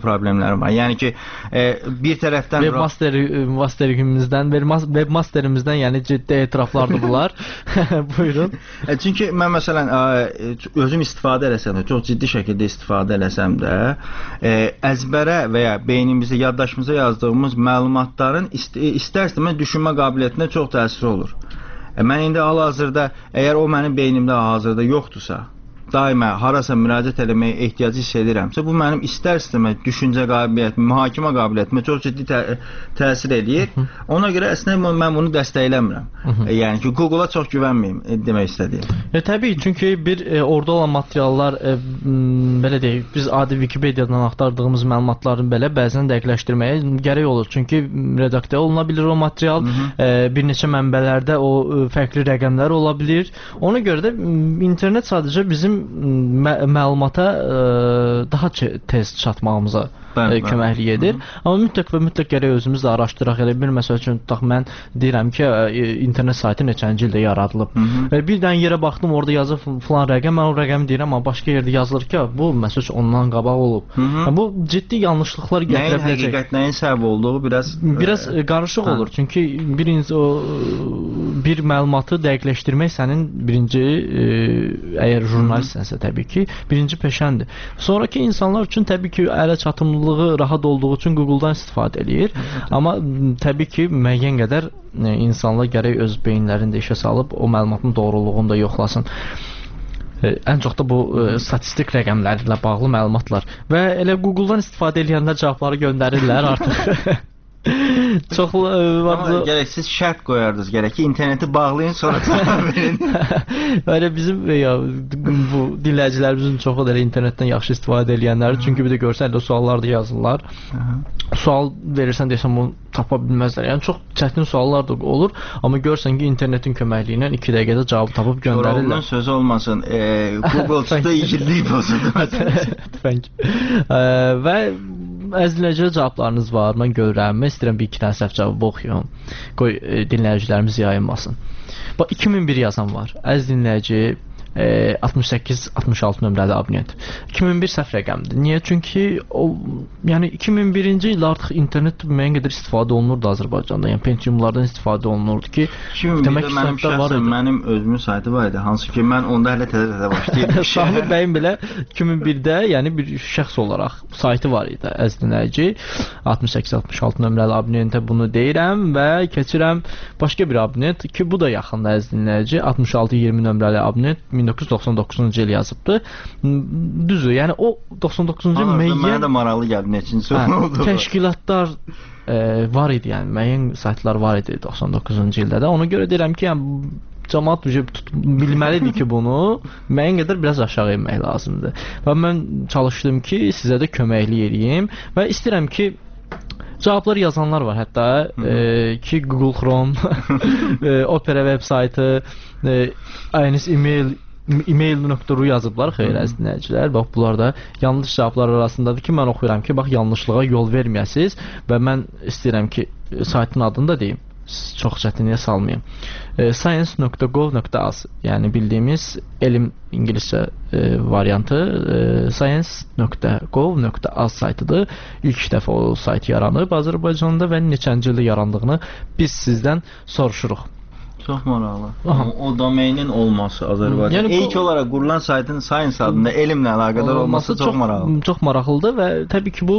problemlərim var. Yəni ki, e, bir tərəfdən Webmaster masterimizdən, webmasterimizdən, yəni ciddi etiraflardır bunlar. Buyurun. E, çünki mən məsələn e, özüm istifadə eləsəm də, çox ciddi şəkildə istifadə eləsəm də, e, əzbərə və ya beynimizə, yaddaşımıza yazdığımız məlumatların ist istər-istəməz düşünmə qabiliyyətinə çox təsiri olur. E, mən indi hal-hazırda, əgər o mənim beynimdə hazırda yoxdursa, daima harasa müraciət eləməyə ehtiyacı hiss edirəmsə, bu mənim istər-istəməz düşüncə qabiliyyətimə, mühakimə qabiliyyətimə çox ciddi tə təsir edir. Ona görə əslində mən bunu dəstəkləmirəm. E, yəni ki, Google-a çox güvənməyim e, demək istədiyim. E, təbii, çünki bir e, orada olan materiallar, e, belə deyək, biz adi Wikipediyadan axtardığımız məlumatların belə bəzən dəqiqləşdirməyə gərək olur. Çünki redaktə oluna bilir o material, e, bir neçə mənbələrdə o e, fərqli rəqəmlər ola bilir. Ona görə də internet sadəcə bizim mə məlumata ə, daha tez çatmağımıza ə, köməklik edir. Hı -hı. Amma mütləq və mütləq gərək özümüz də araşdıraq. Elə bir məsəl üçün tutaq, mən deyirəm ki, ə, internet saytı neçənci ildə yaradılıb. Hı -hı. Və bir dənə yerə baxdım, orada yazır falan rəqəm, mən o rəqəmi deyirəm, amma başqa yerdə yazılır ki, bu məsəl üçün ondan qabaq olub. Hı -hı. Yəni, bu ciddi yanlışlıqlar gətirə biləcək. Nəyin həqiqət, nəyin səbəb olduğu biraz biraz ə, qarışıq hə. olur. Çünki birinci o bir məlumatı dəqiqləşdirmək sənin birinci ə, əgər jurnalistsənsə təbii ki, birinci peşəndir. Sonraki insanlar üçün təbii ki, ələ çatımlılığı rahat olduğu üçün Google-dan istifadə eləyir. Amma təbii ki, müəyyən qədər e, insanlar gərək öz beyinlərini də işə salıb o məlumatın doğruluğunu da yoxlasın. E, ən çox da bu e, statistik rəqəmlərlə bağlı məlumatlar. Və elə Google-dan istifadə edənlər cavabları göndərirlər artıq. Çox Amma gərək siz şərt qoyardınız, gərək ki, interneti bağlayın, sonra cavab verin. Elə bizim ya, bu dinləyicilərimizin çoxu da internetdən yaxşı istifadə edənlər, çünki bir də görsən də suallar da yazırlar. Sual verirsən desəm bunu tapa bilməzlər. Yəni çox çətin suallar da olur, amma görsən ki, internetin köməkliyi ilə iki dəqiqədə cavab tapıb göndərirlər. Onun sözü olmasın, e, Google çıxdı igidlik bozuldu. Və əzləcə cavablarınız var, mən görürəm. Mən istəyirəm bir iki dənə səhv cavabı oxuyum. Qoy e, dinləyicilərimiz yayınmasın. Bax, iki min bir yazan var. Əziz dinləyici, e, altmış səkkiz altmış altı nömrəli abunent. iki min bir səhv rəqəmdir. Niyə? Çünki o, yəni iki min birinci ildə artıq internet müəyyən qədər istifadə olunurdu Azərbaycanda. Yəni Pentiumlardan istifadə olunurdu ki, demək ki, mənim şəxsən mənim özümün saytı var idi. Hansı ki, mən onda hələ təzə-təzə başlayırdım. Samir bəyin belə iki min birdə, yəni bir şəxs olaraq saytı var idi, əziz dinləyici. altmış səkkiz altmış altı nömrəli abunentə bunu deyirəm və keçirəm başqa bir abunent ki, bu da yaxında, əziz dinləyici. altmış altı iyirmi nömrəli abunent min doqquz yüz doxsan doqquzuncu il yazıbdı. Düzdür, yəni o doxsan doqquzuncu il müəyyən... Mənə də maraqlı gəldi, neçinci oldu. Təşkilatlar e, var idi, yəni müəyyən saytlar var idi doxsan doqquzuncu ildə də. Ona görə deyirəm ki, yəni cəmaət bilməlidir ki, bunu müəyyən qədər biraz aşağı inmək lazımdır. Və mən çalışdım ki, sizə də köməklik edeyim və istəyirəm ki, cavablar yazanlar var hətta e, ki, Google Chrome, e, Opera web saytı, e, ayınız e-mail e-mail nöqtə ru yazıblar, xeyr əziz dinləyicilər. Bax, bunlar da yanlış cavablar arasındadır ki, mən oxuyuram ki, bax, yanlışlığa yol verməyəsiniz və mən istəyirəm ki, saytın adını da deyim, çox çətinliyə salmayayım. E, science nöqtə gov nöqtə az, yəni bildiyimiz elm ingiliscə e, variantı e, science nöqtə gov nöqtə az saytıdır. İlk dəfə o sayt yaranıb Azərbaycanda və neçənci ildə yarandığını biz sizdən soruşuruq. Çox maraqlı. O, o domeinin olması Azərbaycanda. Yəni, İlk bu, olaraq qurulan saytın Science adında elmlə əlaqədar olması, olması çox, çox maraqlı. Çox maraqlıdır və təbii ki, bu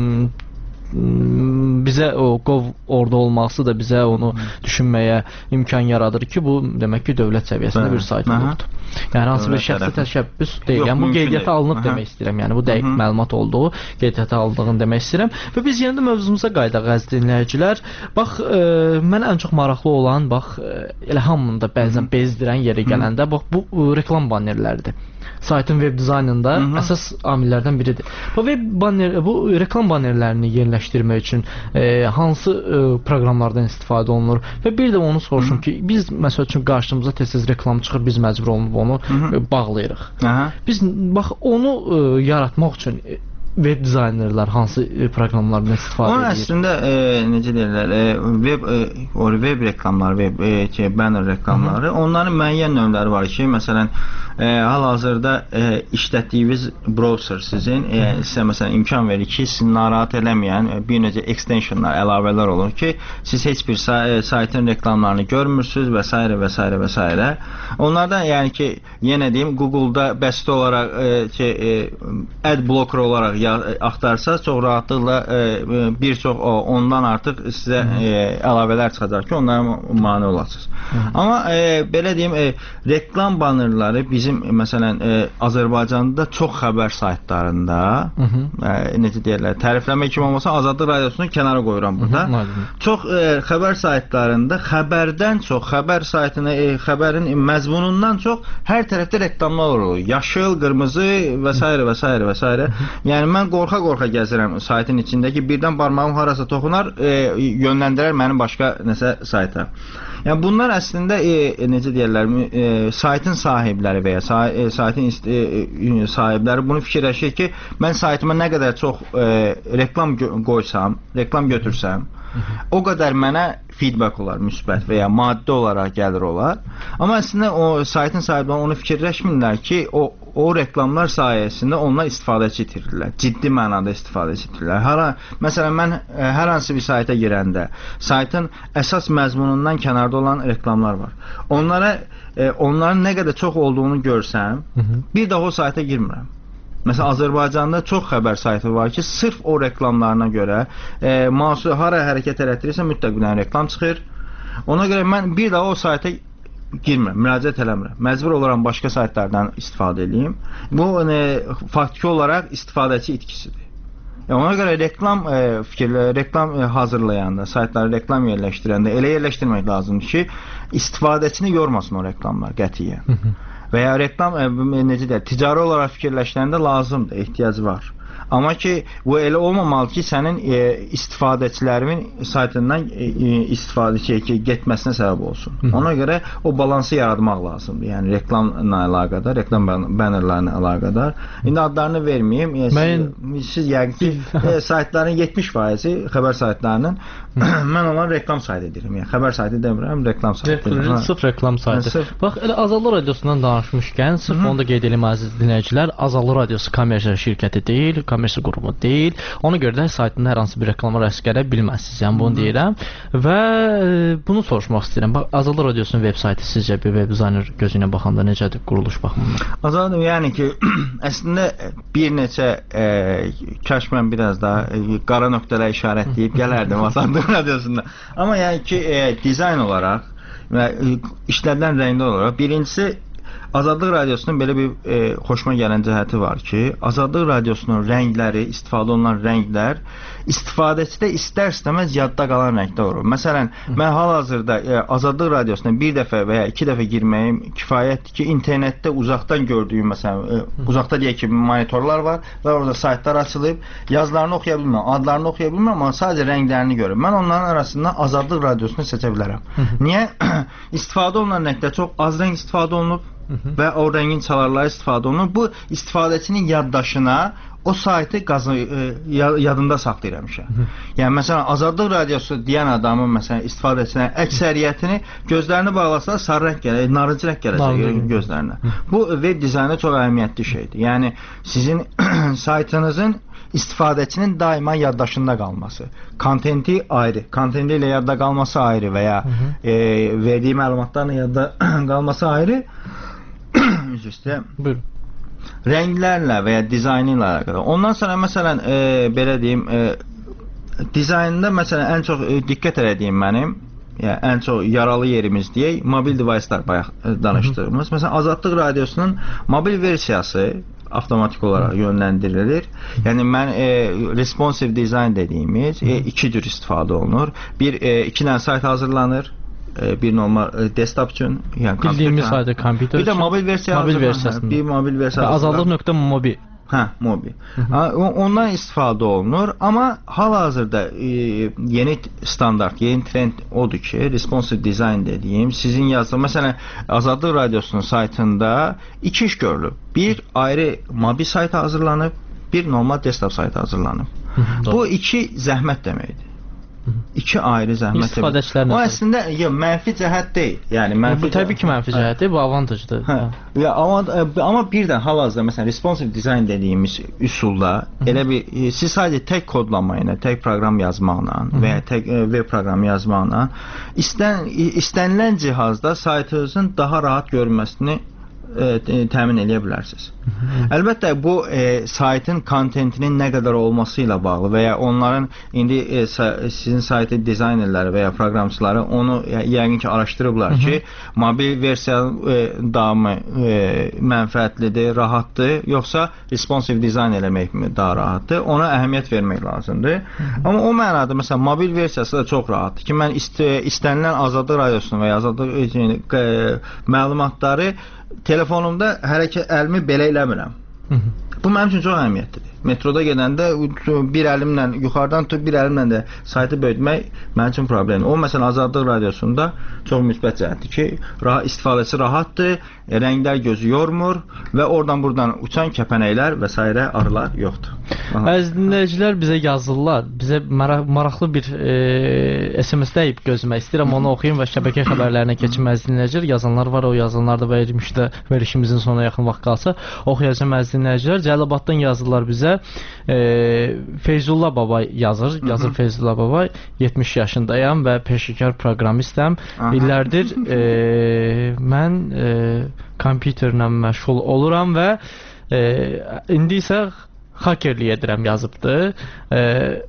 bizə o Gov orada olması da bizə onu düşünməyə imkan yaradır ki, bu demək ki, dövlət səviyyəsində Bə, bir sayt olubdur. Yəni hansı bir şəxsi təşəbbüs deyil. Yəni bu qeydiyyata alınıb Aha. demək istəyirəm. Yəni bu dəqiq Hı -hı. məlumat olduğu qeydiyyata alındığını demək istəyirəm. Və biz yenə də mövzumuza qayıdaq, əziz dinləyicilər. Bax, e, mən ən çox maraqlı olan, bax, e, elə hamında bəzən bezdirən yerə gələndə, bax, bu e, reklam bannerləridir. Saytın web dizaynında Hı -hı. əsas amillərdən biridir. Bu web banner, bu reklam bannerlərini yerləşdirmək üçün e, hansı e, proqramlardan istifadə olunur və bir də onu soruşum Hı -hı. ki, biz məsəl üçün qarşımıza tez-tez reklam çıxır, biz məcbur olunub onu Hı -hı. E, bağlayırıq. Aha. Biz bax onu e, yaratmaq üçün e, web dizaynerlər hansı proqramlardan istifadə Onun edir? əslində e, necə deyirlər, e, web e, o web reklamları, web e, ki, banner reklamları, Hı -hı. onların müəyyən növləri var ki, məsələn, e, hal-hazırda e, işlətdiyiniz browser sizin e, sizə məsələn imkan verir ki, sizi narahat eləməyən bir necə extensionlar, əlavələr olur ki, siz heç bir say saytın reklamlarını görmürsüz və s. və s. və s. Onlardan yəni ki, yenə deyim, Google-da bəsit olaraq e, ki, e, ad blocker olaraq ya, axtarsa, çox rahatlıqla e, bir çox o, ondan artıq sizə e, əlavələr çıxacaq ki, onlara mane olasınız. Hı -hı. Amma e, belə deyim, e, reklam bannerları bizim məsələn e, Azərbaycanda çox xəbər saytlarında, Hı -hı. e, necə deyirlər, tərifləmə kimi olmasa Azadlıq Radiosunu kənara qoyuram burada. Hı -hı. Çox e, xəbər saytlarında xəbərdən çox, xəbər saytına, e, xəbərin məzmunundan çox hər tərəfdə reklamlar olur. Yaşıl, qırmızı və s. və s. və s. Yəni mən qorxa-qorxa gəzirəm saytın içindəki, birdən barmağım harasa toxunar, e, yönləndirər məni başqa nəsə sayta. Yəni bunlar əslində e, necə deyirlər, e, saytın sahibləri və ya say e, saytın e, sahibləri bunu fikirləşir ki, mən saytıma nə qədər çox e, reklam qoysam, reklam götürsəm, o qədər mənə feedback olar, müsbət və ya maddi olaraq gəlir olar. Amma əslində o saytın sahibləri onu fikirləşmirlər ki, o o reklamlar sayəsində onlar istifadəçi itirirlər. Ciddi mənada istifadəçi itirirlər. Hara, məsələn, mən ə, hər hansı bir sayta girəndə saytın əsas məzmunundan kənarda olan reklamlar var. Onlara ə, onların nə qədər çox olduğunu görsəm, Hı -hı. bir daha o sayta girmirəm. Məsələn, Azərbaycanda çox xəbər saytı var ki, sırf o reklamlarına görə e, mahsul hara hərəkət elətdirirsə mütləq bir reklam çıxır. Ona görə mən bir daha o sayta girmirəm, müraciət eləmirəm. Məcbur olaram başqa saytlardan istifadə edeyim. Bu e, faktiki olaraq istifadəçi itkisidir. E, ona görə reklam e, fikirlə, reklam e, hazırlayanda, saytları reklam yerləşdirəndə elə yerləşdirmək lazımdır ki, istifadəçini yormasın o reklamlar qətiyyən. Və ya reklam e, necə deyək, ticari olaraq fikirləşəndə lazımdır, ehtiyac var. Amma ki, bu elə olmamalı ki, sənin e, istifadəçilərin saytından e, istifadəçiyə ki, getməsinə səbəb olsun. Hı -hı. Ona görə o balansı yaratmaq lazımdır. Yəni reklamla əlaqədar, reklam bannerlarla əlaqədar. İndi adlarını verməyim. E, Mən... Siz, siz yəqin ki, e, saytların yetmiş faizi xəbər saytlarının mən onları reklam saytı edirəm. Yəni xəbər saytı demirəm, reklam saytı. Sırf reklam saytı. Sırf... Bax, elə Azadlıq Radiosundan danışmışkən, sırf Hı -hı. onu da qeyd edim əziz dinləyicilər, Azadlıq Radiosu kommersiya şirkəti deyil, kommersiya qurumu deyil. Ona görə də saytında hər hansı bir reklama rast gələ bilməzsiniz. Yəni bunu deyirəm və e, bunu soruşmaq istəyirəm. Bax, Azadlıq Radiosunun veb saytı sizcə bir web dizayner gözü ilə baxanda necədir quruluş baxımından? Azadlıq, yəni ki, əslində bir neçə e, kaş mən biraz daha e, qara nöqtələ işarət deyib gələrdim Azadlıq Radiosunda. Amma yəni ki, e, dizayn olaraq və e, işlədilən rəngli olaraq birincisi Azadlıq Radiosunun belə bir e, xoşuma gələn cəhəti var ki, Azadlıq Radiosunun rəngləri, istifadə olunan rənglər istifadəçidə istər-istəməz yadda qalan rəngdə olur. Məsələn, Hı. mən hal-hazırda e, Azadlıq Radiosuna bir dəfə və ya iki dəfə girməyim kifayətdir ki, internetdə uzaqdan gördüyüm, məsələn, e, uzaqda deyək ki, monitorlar var və orada saytlar açılıb, yazılarını oxuya bilmirəm, adlarını oxuya bilmirəm, amma sadəcə rənglərini görürəm. Mən onların arasından Azadlıq Radiosunu seçə bilərəm. Niyə? İstifadə olunan rəngdə çox az rəng istifadə olunub və o rəngin çalarları istifadə olunur. Bu istifadəçinin yaddaşına o saytı qazı, e, yadında saxlayır həmişə. Yəni məsələn Azadlıq Radiosu deyən adamın məsələn istifadəçisinə əksəriyyətini gözlərini bağlasa sarı rəng gələcək, narıncı rəng gələcək gözlərinə. Bu web dizaynda çox əhəmiyyətli şeydir. Yəni sizin saytınızın istifadəçinin daima yaddaşında qalması. Kontenti ayrı, kontenti ilə yadda qalması ayrı və ya e, verdiyi məlumatlarla yadda qalması ayrı. Üzr istəyirəm. Buyurun. Rənglərlə və ya dizaynı ilə əlaqədar. Ondan sonra məsələn e, belə deyim, e, dizaynında məsələn ən çox e, diqqət elədiyim mənim, yəni ən çox yaralı yerimiz deyək, mobil devicelər bayaq e, danışdığımız. Hı -hı. Məsələn Azadlıq Radiosunun mobil versiyası avtomatik olaraq yönləndirilir. Yəni mən e, responsive design dediyimiz e, iki cür istifadə olunur. Bir e, iki dənə sayt hazırlanır. Bir normal desktop üçün, yəni bildiyimiz sayda kompüter. Bir də mobil versiya, mobil versiyasında. Bir mobil versiya. Azadlıq.mobi. Hə, mobi. Ondan istifadə olunur, amma hal-hazırda e, yeni standart, yeni trend odur ki, responsive design dediyim, sizin yazdığınız, məsələn, Azadlıq Radiosunun saytında iki iş görülüb. Bir, ayrı mobil sayt hazırlanıb, bir normal desktop saytı hazırlanıb. Bu iki zəhmət deməkdir. İki ayrı zəhmət. İstifadəçilərin. O əslində ya mənfi cəhət deyil. Yəni mənfi. Bu təbii ki, mənfi cəhətdir, bu avantajdır. Hə. Ya amma amma birdən hal-hazırda məsələn responsive design dediyimiz üsulla elə bir siz sadəcə tək kodlama ilə, tək proqram yazmaqla və ya tək web proqramı yazmaqla istən istənilən cihazda saytınızın daha rahat görünməsini E, təmin edə bilərsiniz. Əlbəttə bu e, saytın kontentinin nə qədər olması ilə bağlı və ya onların indi e, sizin saytı dizaynerləri və ya proqramçıları onu yəqin ki araşdırıblar ki, mobil versiya e, daha mı e, mənfəətlidir, rahatdır, yoxsa responsive dizayn eləmək mi daha rahatdır? Ona əhəmiyyət vermək lazımdır. Amma o mənada məsələn mobil versiyası da çox rahatdır ki, mən ist istənilən Azadlıq Radiosunu və ya Azadlıq e, məlumatları telefonumda hərəkət əlimi belə eləmirəm. Bu mənim üçün çox əhəmiyyətlidir. Metroda gedəndə bir əlimlə yuxarıdan tutub bir əlimlə də saytı böyütmək mənim üçün problemdir. O məsələn Azadlıq Radiosunda çox müsbət cəhətdir ki, rahat istifadəçi rahatdır, rənglər gözü yormur və oradan buradan uçan kəpənəklər və s. arılar yoxdur. Əziz dinləyicilər bizə yazırlar. Bizə maraqlı bir e, S M S deyib gözləmək istəyirəm. Onu oxuyum və şəbəkə xəbərlərinə keçim. Əziz dinləyicilər, yazanlar var, o yazanlar da verilmişdə verilişimizin sonuna yaxın vaxt qalsa oxuyacağım. Əziz dinləyicilər, Cəlilabaddan yazırlar bizə. E, Feyzullah baba yazır. Yazır Feyzullah baba. yetmiş yaşındayam və peşəkar proqramistəm. İllərdir e, mən e, kompüterlə məşğul oluram və e, indi isə hakerlik edirəm yazıbdır. E,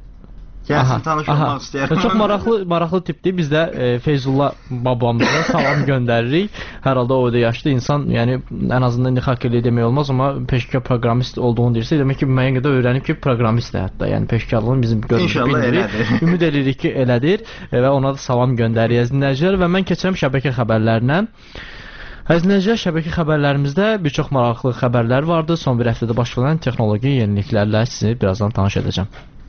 Gəlsin tanış olmaq istəyirəm. Çox maraqlı, maraqlı tipdir. Biz də e, Feyzullah babamıza salam göndəririk. Hər halda o da yaşlı insan, yəni ən azından indi hakerlik demək olmaz, amma peşəkar proqramist olduğunu deyirsə, demək ki, müəyyən qədər öyrənib ki, proqramistdir hətta. Yəni peşəkarlığın bizim görmüşük bilirik. Ümid edirik ki, elədir e, və ona da salam göndəririk dinləyicilər və mən keçirəm şəbəkə xəbərlərinə. Əziz dinləyicilər, şəbəkə xəbərlərimizdə bir çox maraqlı xəbərlər vardı. Son bir həftədə baş verən texnoloji yeniliklərlə sizi birazdan tanış edəcəm.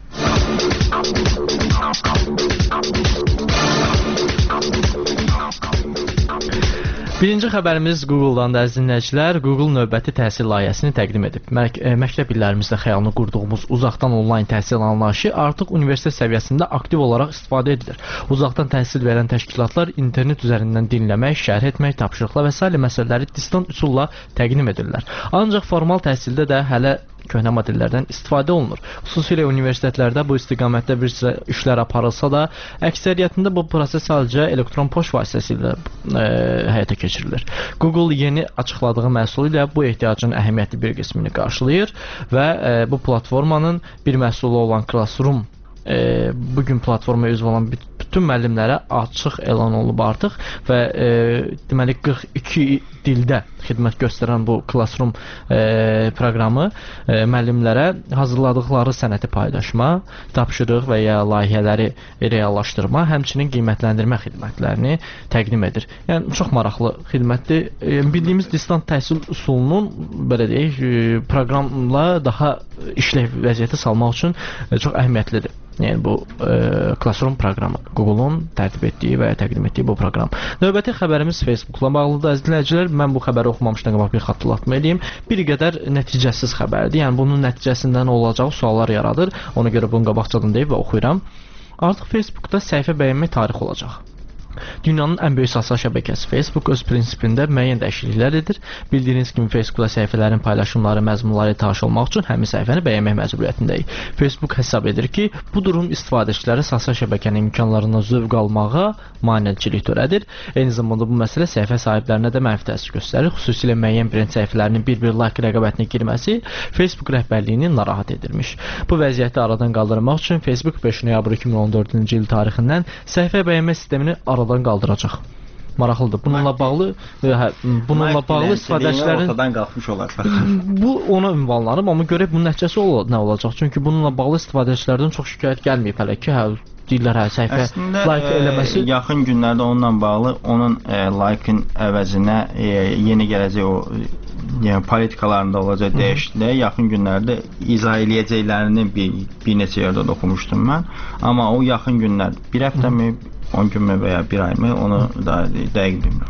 Birinci xəbərimiz Google-dan da əziz dinləyicilər. Google növbəti təhsil layihəsini təqdim edib. Mək məktəb illərimizdə xəyalını qurduğumuz uzaqdan onlayn təhsil anlayışı artıq universitet səviyyəsində aktiv olaraq istifadə edilir. Uzaqdan təhsil verən təşkilatlar internet üzərindən dinləmək, şərh etmək, tapşırıqlar və sair məsələləri distant üsulla təqdim edirlər. Ancaq formal təhsildə də hələ köhnə modellərdən istifadə olunur. Xüsusilə universitetlərdə bu istiqamətdə bir sıra işlər aparılsa da, əksəriyyətində bu proses sadəcə elektron poçt vasitəsilə e, həyata keçirilir. Google yeni açıqladığı məhsulu ilə bu ehtiyacın əhəmiyyətli bir qismini qarşılayır və e, bu platformanın bir məhsulu olan Classroom e, bugün platformaya üzv olan bütün müəllimlərə açıq elan olunub artıq və e, deməli qırx iki dildə xidmət göstərən bu Classroom e, proqramı e, müəllimlərə hazırladıqları sənəti paylaşma, tapşırıq və ya layihələri reallaşdırma, həmçinin qiymətləndirmə xidmətlərini təqdim edir. Yəni çox maraqlı xidmətdir. E, bildiyimiz distant təhsil üsulunun belə deyək, e, proqramla daha işləv vəziyyətə salmaq üçün e, çox əhəmiyyətlidir. Yəni bu e, Classroom proqramı, Google-un tərtib etdiyi və ya təqdim etdiyi bu proqram. Növbəti xəbərimiz Facebook-la bağlıdır. Əziz dinləyicilər, mən bu xəbəri oxumamışdan qabaq bir xatırlatma edeyim. Bir qədər nəticəsiz xəbərdir. Yəni bunun nəticəsində nə olacağı suallar yaradır. Ona görə bunu qabaqcadan deyib və oxuyuram. Artıq Facebookda səhifə bəyənmək tarixi olacaq. Dünyanın ən böyük sosial şəbəkəsi Facebook öz prinsipində müəyyən dəyişikliklər edir. Bildiyiniz kimi Facebookda səhifələrin paylaşımları, məzmunları tanış olmaq üçün həmin səhifəni bəyənmək məcburiyyətindəyik. Facebook hesab edir ki, bu durum istifadəçiləri sosial şəbəkənin imkanlarından zövq almağa maneçilik törədir. Eyni zamanda bu məsələ səhifə sahiblərinə də mənfi təsir göstərir. Xüsusilə müəyyən brend səhifələrinin bir-bir like rəqabətinə girməsi Facebook rəhbərliyini narahat edirmiş. Bu vəziyyəti aradan qaldırmaq üçün Facebook beş noyabr iki min on dördüncü il tarixindən səhifə bəyənmə sistemini aradan qaldıracaq. Maraqlıdır. Bununla bağlı hə, bununla bağlı istifadəçilərin ortadan qalxmış olar. Bu ona ünvanlanıb, amma görək bunun nəticəsi ol nə olacaq? Çünki bununla bağlı istifadəçilərdən çox şikayət gəlməyib hələ ki, hə deyirlər hə səhifə əslində, like eləməsi. Yaxın günlərdə onunla bağlı onun e, like-ın əvəzinə e, yeni gələcək o yəni politikalarında olacaq dəyişikliklər yaxın günlərdə izah eləyəcəklərini bir, bir neçə yerdə oxumuşdum mən. Amma o yaxın günlər bir həftəmi, on günmü və ya bir ayımı onu da dəqiq bilmirəm.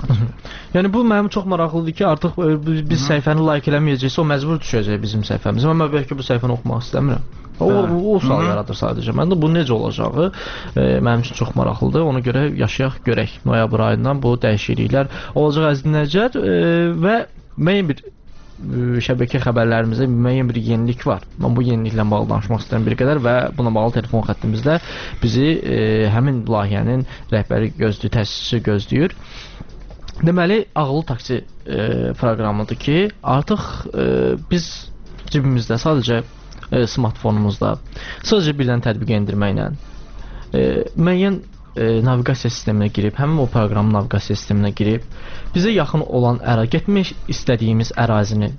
Yəni bu mənim çox maraqlıdır ki, artıq biz səhifəni like eləməyəcəksə, o məcbur düşəcək bizim səhifəmizə. Mən bəlkə bu səhifəni oxumaq istəmirəm. O, o, o sual yaradır sadəcə. Məndə bu necə olacağı e, mənim üçün çox maraqlıdır. Ona görə yaşayaq, görək. Noyabr ayından bu dəyişikliklər olacaq əziz dinləyicilər e, və müəyyən bir e, şəbəkə xəbərlərimizdə müəyyən bir yenilik var. Mən bu yeniliklə bağlı danışmaq istəyirəm bir qədər və buna bağlı telefon xəttimizdə bizi e, həmin layihənin rəhbəri gözləyir, təsisçisi gözləyir. Deməli, ağıllı taksi e, proqramıdır ki, artıq e, biz cibimizdə sadəcə E, smartfonumuzda sadəcə bir dənə tətbiq endirməklə e, müəyyən e, naviqasiya sisteminə girib, həmin o proqramın naviqasiya sisteminə girib, bizə yaxın olan əra, getmək istədiyimiz ərazini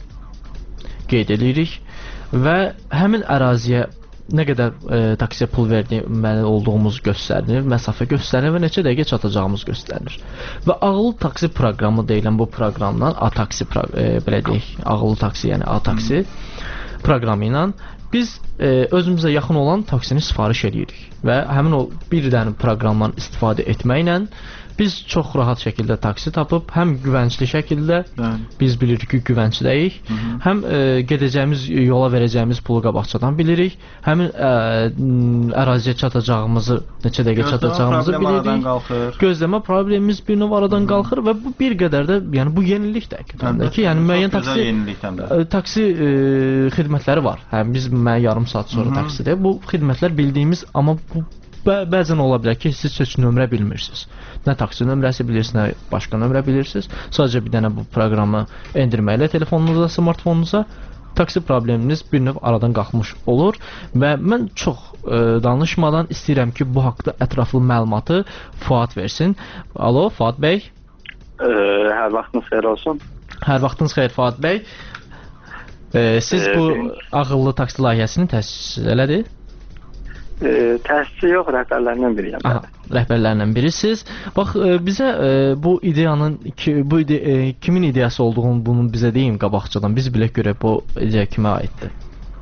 qeyd edirik və həmin əraziyə nə qədər e, taksiyə pul verməli olduğumuz göstərilir, məsafə göstərilir və neçə dəqiqə çatacağımız göstərilir. Və ağıllı taksi proqramı deyilən bu proqramdan A-taksi, e, belə deyək, ağıllı taksi, yəni A-taksi proqramı ilə biz e, özümüzə yaxın olan taksini sifariş edirik və həmin o bir dənə proqramdan istifadə etməklə biz çox rahat şəkildə taksi tapıb, həm güvəncli şəkildə, Bəli. biz bilirik ki, güvəncdəyik, Hı -hı. həm e, gedəcəyimiz yola verəcəyimiz pulu qabaqcadan bilirik, həmin ə, əraziyə çatacağımızı, neçə dəqiqə çatacağımızı bilirik, gözləmə problemimiz bir növ aradan Hı -hı. qalxır və bu bir qədər də, yəni bu yenilikdir həqiqətən ki, yəni müəyyən taksi ə, taksi ə, xidmətləri var. Həm biz müəyyən yarım saat sonra Hı -hı. taksidə bu xidmətlər bildiyimiz, amma bu Bə bəzən ola bilər ki, siz heç nömrə bilmirsiniz. Nə taksi nömrəsi bilirsiniz, nə başqa nömrə bilirsiniz. Sadəcə bir dənə bu proqramı endirməklə telefonunuza, smartfonunuza taksi probleminiz bir növ aradan qalxmış olur və mən çox e, danışmadan istəyirəm ki, bu haqqda ətraflı məlumatı Fuad versin. Alo, Fuad bəy. E, hər vaxtınız xeyir olsun. Hər vaxtınız xeyir, Fuad bəy. E, siz e, bu benim... ağıllı taksi layihəsini təsis elədi? E, təsisçi yox, rəhbərlərindən biriyəm. Aha, rəhbərlərindən birisiz. Bax, e, bizə e, bu ideyanın ki, bu ide, e, kimin ideyası olduğunu bunu bizə deyin qabaqcadan. Biz bilək görək bu ideya kimə aiddir.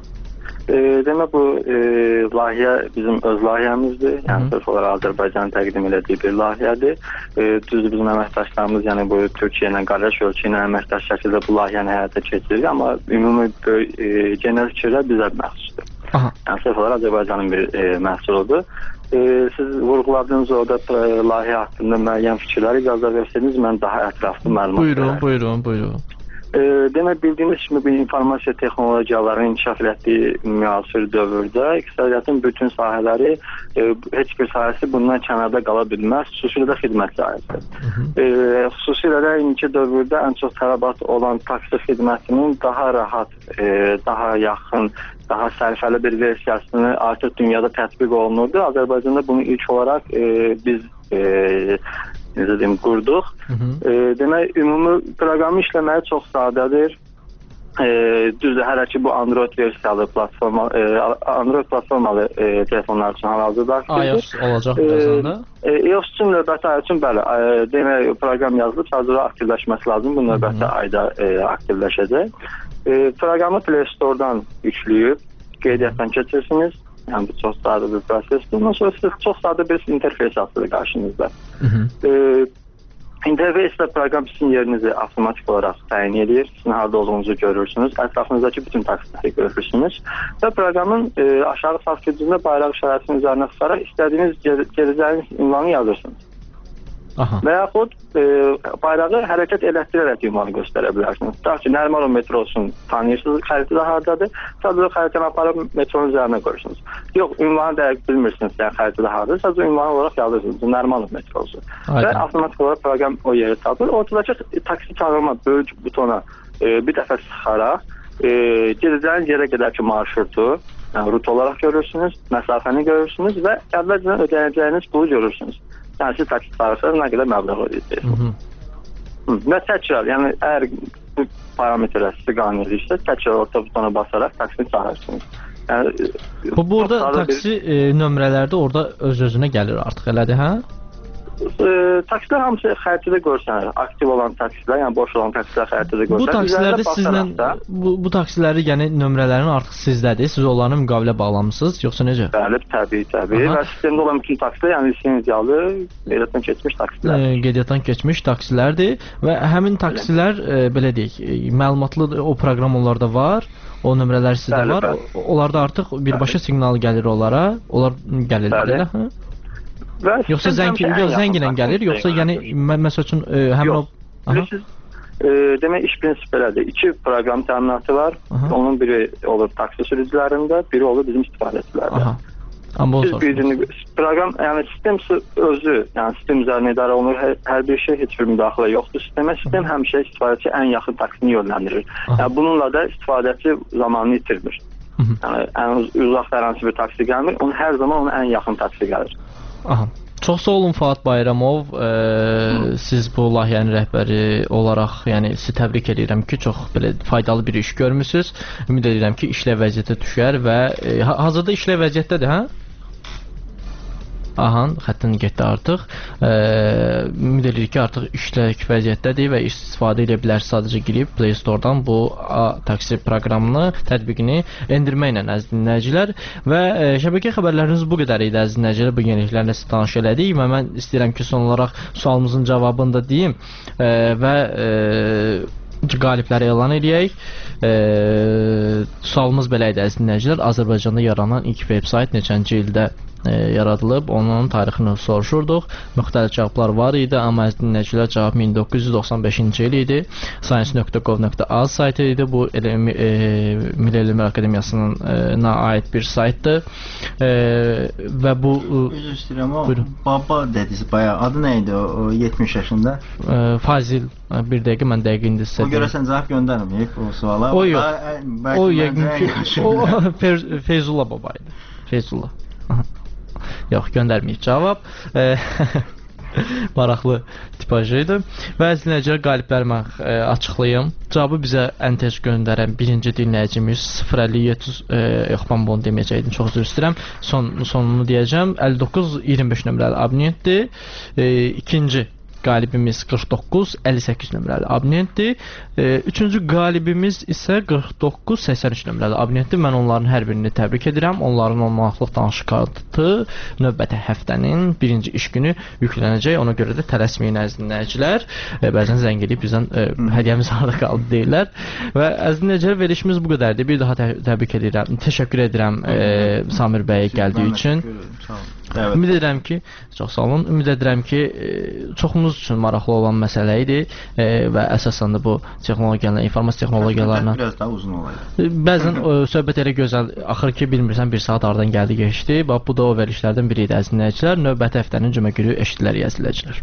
E, demək bu e, layihə bizim öz layihəmizdir. Yəni sırf olaraq Azərbaycanın təqdim elədiyi bir layihədir. E, düzdür, bizim əməkdaşlarımız, yəni bu Türkiyə ilə qardaş ölkə ilə əməkdaş şəkildə bu layihəni həyata keçirir, amma ümumi e, genel fikirlər bizə məxsusdur. Aha. Yəni sırf olaraq Azərbaycanın bir e, məhsuludur. E, siz vurğuladığınız orada e, layihə haqqında müəyyən fikirləri icazə verseniz, mən daha ətraflı məlumat Buyurun, verəm. buyurun, buyurun. E, demək, bildiyiniz kimi bir informasiya texnologiyalarının inkişaf etdiyi müasir dövrdə iqtisadiyyatın bütün sahələri, e, heç bir sahəsi bundan kənarda qala bilməz, xüsusilə də xidmət sahəsi. E, xüsusilə də indiki dövrdə ən çox tələbat olan taksi xidmətinin daha rahat, e, daha yaxın, daha sərfəli bir versiyasını artıq dünyada tətbiq olunurdu. Azərbaycanda bunu ilk olaraq e, biz e, necə deyim, qurduq. Hı -hı. E, demək, ümumi proqramı işləməyi çox sadədir. E, düzdür, hələ ki bu Android versiyalı platforma, e, Android platformalı e, telefonlar üçün hal-hazırda aktivdir. iOS olacaq birazdan da. E, iOS üçün növbəti ay üçün bəli, e, demək, proqram yazılıb, sadəcə aktivləşməsi lazım. Bu növbəti Hı -hı. ayda e, aktivləşəcək. E, proqramı Play Store-dan yükləyib, qeydiyyatdan keçirsiniz. Yəni bu çox sadə bir prosesdir. Bundan sonra siz çox sadə bir interfeys açılır qarşınızda. E, interfeysdə proqram sizin yerinizi avtomatik olaraq təyin edir. Sizin harada olduğunuzu görürsünüz. Ətrafınızdakı bütün taksiləri görürsünüz. Və proqramın e, aşağı sağ küncündə bayraq işarəsinin üzərinə tutaraq istədiyiniz gedəcəyiniz ünvanı yazırsınız. Aha. Və yaxud e, bayrağı hərəkət elətdirərək ünvanı göstərə bilərsiniz. Tutaq ki, Nərimanov metrosun tanıyırsınız, xəritədə hardadır, sadəcə xəritəni aparıb metronun üzərinə qoyursunuz. Yox, ünvanı dəqiq bilmirsiniz, yəni xəritədə hardadır, sadəcə ünvanı olaraq yazırsınız, Nərimanov metrosu. Aynen. Və avtomatik olaraq proqram o yeri tapır. Ortadakı taksi çağırma böyük butona e, bir dəfə sıxaraq e, gedəcəyiniz yerə qədərki marşrutu, yəni rut olaraq görürsünüz, məsafəni görürsünüz və əvvəlcədən ödəyəcəyiniz pulu görürsünüz. Yəni siz taksi çağırsanız nə qədər məbləğ ödəyəcəksiniz. Və təkrar, yəni əgər bu parametrlər sizi qane edirsə, təkrar orta butona basaraq taksini çağırırsınız. Yəni, bu burada taksi bir... e, nömrələrdə orada öz-özünə gəlir artıq, elədir, hə? e, taksilər hamısı xəritədə görsənir. Aktiv olan taksilər, yəni boş olan taksilər xəritədə görsənir. Bu taksilərdə sizlə bu, bu taksiləri, yəni nömrələrin artıq sizdədir. Siz onlarla müqavilə bağlamısınız, yoxsa necə? Bəli, təbii, təbii. Aha. Və sistemdə olan bütün taksilər, yəni lisenziyalı, qeydiyyatdan keçmiş taksilər. E, qeydiyyatdan keçmiş taksilərdir və həmin taksilər e, belə deyək, məlumatlı o proqram onlarda var. O nömrələr sizdə bəli, var. Bəli. Onlarda artıq birbaşa siqnal gəlir onlara. Onlar gəlir belə, hə? Və yoxsa zəngin, yox, zənglə gəlir, yoxsa yəni məsəl üçün e, həmin o bilirsiniz, e, demək iş prinsipi belədir. İki proqram təminatı var. Aha. Onun biri olur taksi sürücülərində, biri olur bizim istifadəçilərdə. Aha. Amma Siz birini, proqram, yəni sistem özü, yəni sistem üzərinə idarə olunur. Hər, hər bir şey, heç bir müdaxilə yoxdur sistemə. Sistem Aha. həmişə istifadəçi ən yaxın taksini yönləndirir. Aha. Yəni bununla da istifadəçi zamanını itirmir. Aha. Yəni ən uzaq hər bir taksi gəlmir, onun hər zaman onun ən yaxın taksi gəlir. Aha. Çox sağ olun Fuad Bayramov. Ee, siz bu layihənin rəhbəri olaraq, yəni sizi təbrik edirəm ki, çox belə faydalı bir iş görmüsüz. Ümid edirəm ki, işlə vəziyyətə düşər və e, hazırda işlə vəziyyətdədir, hə? Aha, xəttin getdi artıq. E, ümid edirik ki, artıq işlək vəziyyətdədir və istifadə edə bilər. Sadəcə girib Play Store-dan bu taksi proqramını, tətbiqini endirməklə əziz dinləyicilər. Və e, şəbəkə xəbərləriniz bu qədər idi əziz dinləyicilər. Bu yeniliklərlə sizə tanış elədik və mən istəyirəm ki, son olaraq sualımızın cavabını da deyim e, və e, qalibləri elan edək. E, sualımız belə idi əziz dinləyicilər. Azərbaycanda yaranan ilk veb-sayt neçənci ildə E, yaradılıb, onun tarixini soruşurduq. Müxtəlif cavablar var idi, amma əziz dinləyicilər cavab min doqquz yüz doxsan beşinci il idi. science nöqtə gov nöqtə az saytı idi. Bu e, Milli Elmlər Akademiyasının e, aid bir saytdır. E, və bu üzr istəyirəm, o baba dediniz bayağı. Adı nə idi o, o yetmiş yaşında? E, Fazil. Bir dəqiqə mən dəqiq indi sizə. O görəsən cavab göndərməyib o suala. O yox. O yəqin ki, o Feyzullah baba idi. Feyzullah. Yox, göndərməyib cavab. Maraqlı tipajı idi. Və əziz dinləyicilər, qalibləri mən e, açıqlayım. Cavabı bizə ən tez göndərən birinci dinləyicimiz sıfır əlli yeddi e, yox, mən bunu deməyəcəkdim, çox üzr istəyirəm. Son, sonunu deyəcəm. əlli doqquz iyirmi beş nömrəli abonentdir. E, ikinci qalibimiz qırx doqquz əlli səkkiz nömrəli abonentdir. E, üçüncü qalibimiz isə qırx doqquz səksən üç nömrəli abonentdir. Mən onların hər birini təbrik edirəm. Onların on manatlıq danışıq kartı növbəti həftənin birinci iş günü yüklənəcək. Ona görə də tələsməyin əziz dinləyicilər. E, bəzən zəng edib bizdən e, hədiyyəmiz harada qaldı deyirlər. Və əziz dinləyicilər, verilişimiz bu qədərdir. Bir daha tə təbrik edirəm. Təşəkkür edirəm e, Samir bəyə gəldiyi üçün. Evet. Ümid edirəm ki, çox sağ olun. Ümid edirəm ki, e, çoxumuz üçün maraqlı olan məsələ idi e, və əsasən də bu texnologiyalarla, informasiya texnologiyalarla biraz daha uzun olaydı. E, bəzən e, söhbət elə gözəl axır ki, bilmirsən bir saat aradan gəldi keçdi. Bax bu da o verilişlərdən biri idi əziz dinləyicilər. Növbəti həftənin cümə günü eşidilər əziz dinləyicilər.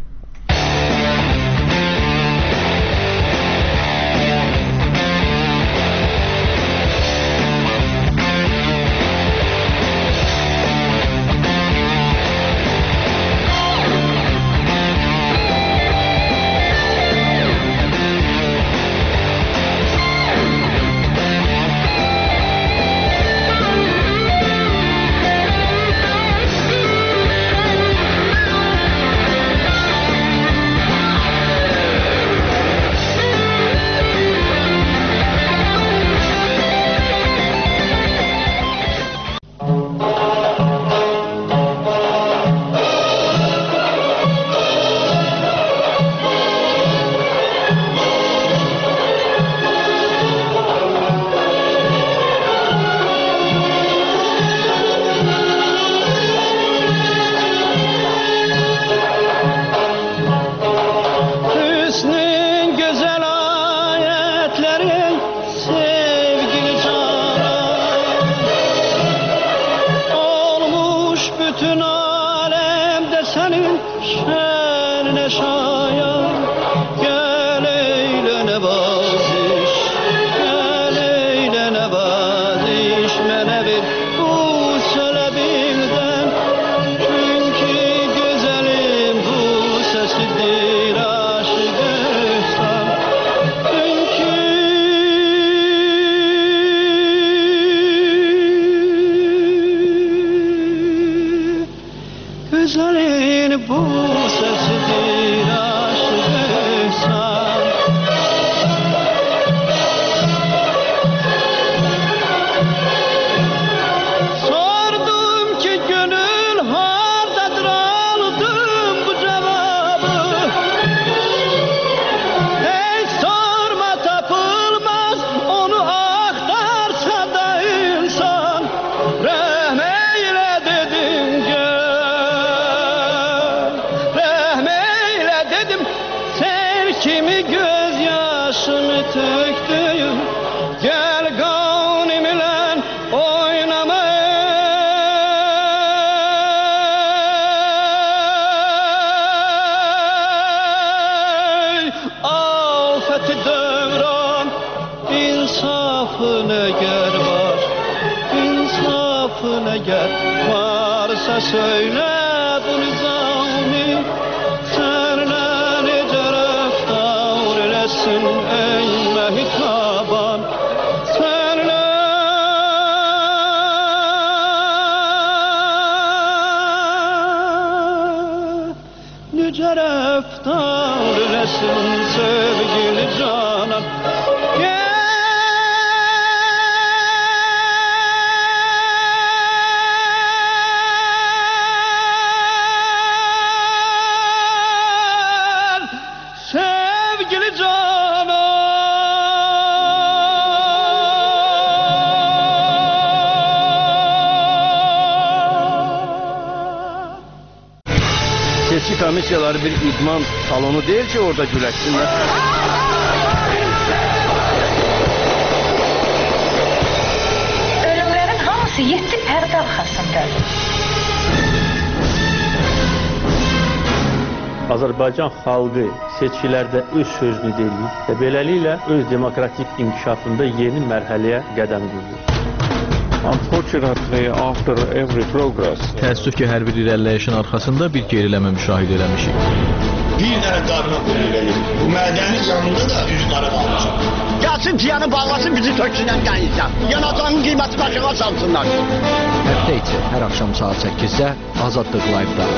insafın eğer var, insafın eğer varsa söyle bu nizami, senle nece rəftar eləsin ey mehitaban, senle nece rəftar eləsin sevgili canan. Seçki komisyaları bir idman salonu değil ki orada güleşsinler. Ölümlerin hamısı yetti pərdə arxasındadır. Azərbaycan xalqı seçkilərdə öz sözünü deyir və beləliklə öz demokratik inkişafında yeni mərhələyə qədəm qoyur. Unfortunately, after every progress, təəssüf ki, hər bir irəliləyişin arxasında bir geriləmə müşahidə eləmişik. Bir dənə qarına qoyur verir. Bu mədənin yanında da üz qara qalmışıq. Gəlsin piyanı bağlasın, bizi töksünən qənizdən. Yanacağın qiyməti aşağı salsınlar. Həftə içi hər axşam saat səkkizdə Azadlıq Live-da.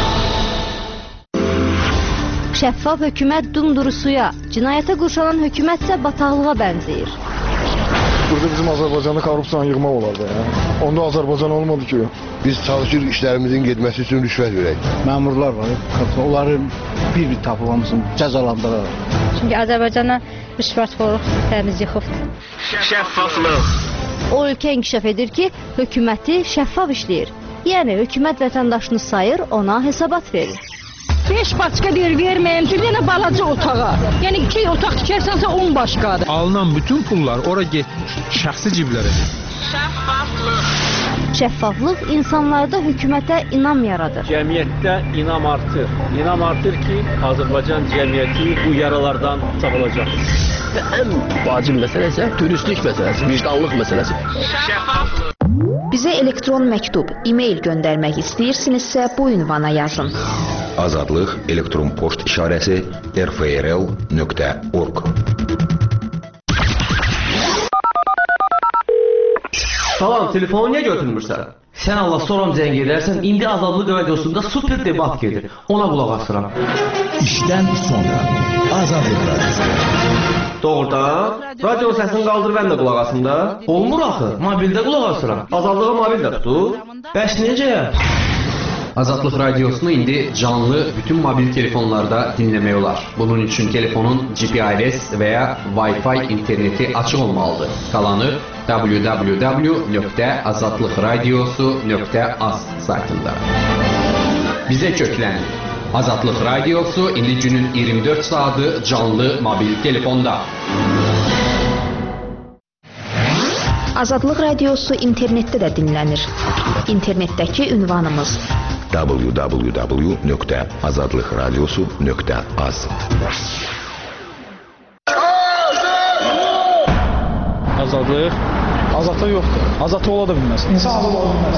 Şəffaf hökumət dumdurusuya, cinayətə qurşanan hökumət isə bataqlığa bənzəyir. Burada bizim Azərbaycanda korrupsiyanı yığmaq olardı. Ya. Onda Azərbaycan olmadı ki. Biz çalışırıq işlərimizin getməsi üçün rüşvət verək. Məmurlar var, onların bir-bir tapılmasını cəzalandırır. Çünki Azərbaycana rüşvətxorluq təmiz yıxıbdır. Şəffaflıq. O ölkə inkişaf edir ki, hökuməti şəffaf işləyir. Yəni hökumət vətəndaşını sayır, ona hesabat verir. beş başqa deyir verməyim, bir dənə balaca otağa. Yəni iki otaq tikərsənsə on başqadır. Alınan bütün pullar ora getmir, şəxsi ciblərə. Şəffaflıq. Şəffaflıq insanlarda hökumətə inam yaradır. Cəmiyyətdə inam artır. İnam artır ki, Azərbaycan cəmiyyəti bu yaralardan sağolacaq. Və ən vacib məsələ isə dürüstlük məsələsi, vicdanlıq məsələsi. Şəffaflıq. Bizə elektron məktub, e-mail göndərmək istəyirsinizsə bu ünvana yazın. Azadlıq elektron poçt işarəsi r f r l nöqtə org. Salam, telefonu niyə götürmürsən? Sən Allah soram zəng edərsən, indi Azadlıq radiosunda super debat gedir. Ona qulaq asıram. İşdən sonra Azadlıq radiosu. Doğrudan, radio səsini qaldır, mən də qulaq asım da. Olmur axı, mobildə qulaq asıram. Azadlığı mobildə tutur. Bəs necə? Azadlıq radiosunu indi canlı bütün mobil telefonlarda dinləmək olar. Bunun üçün telefonun G P R S və ya Wi-Fi interneti açıq olmalıdır. Qalanı w w w nöqtə azadlıqradiosu nöqtə az saytında. Bizə köklənin. Azadlıq radiosu indi günün iyirmi dörd saatı canlı mobil telefonda. Azadlıq radiosu internetdə də dinlənir. İnternetdəki ünvanımız w w w nöqtə azadlıqradiosu nöqtə az. Azadlıq? Azadlıq yoxdur. Azadlıq ola da bilməz. İnsan azad ola bilməz.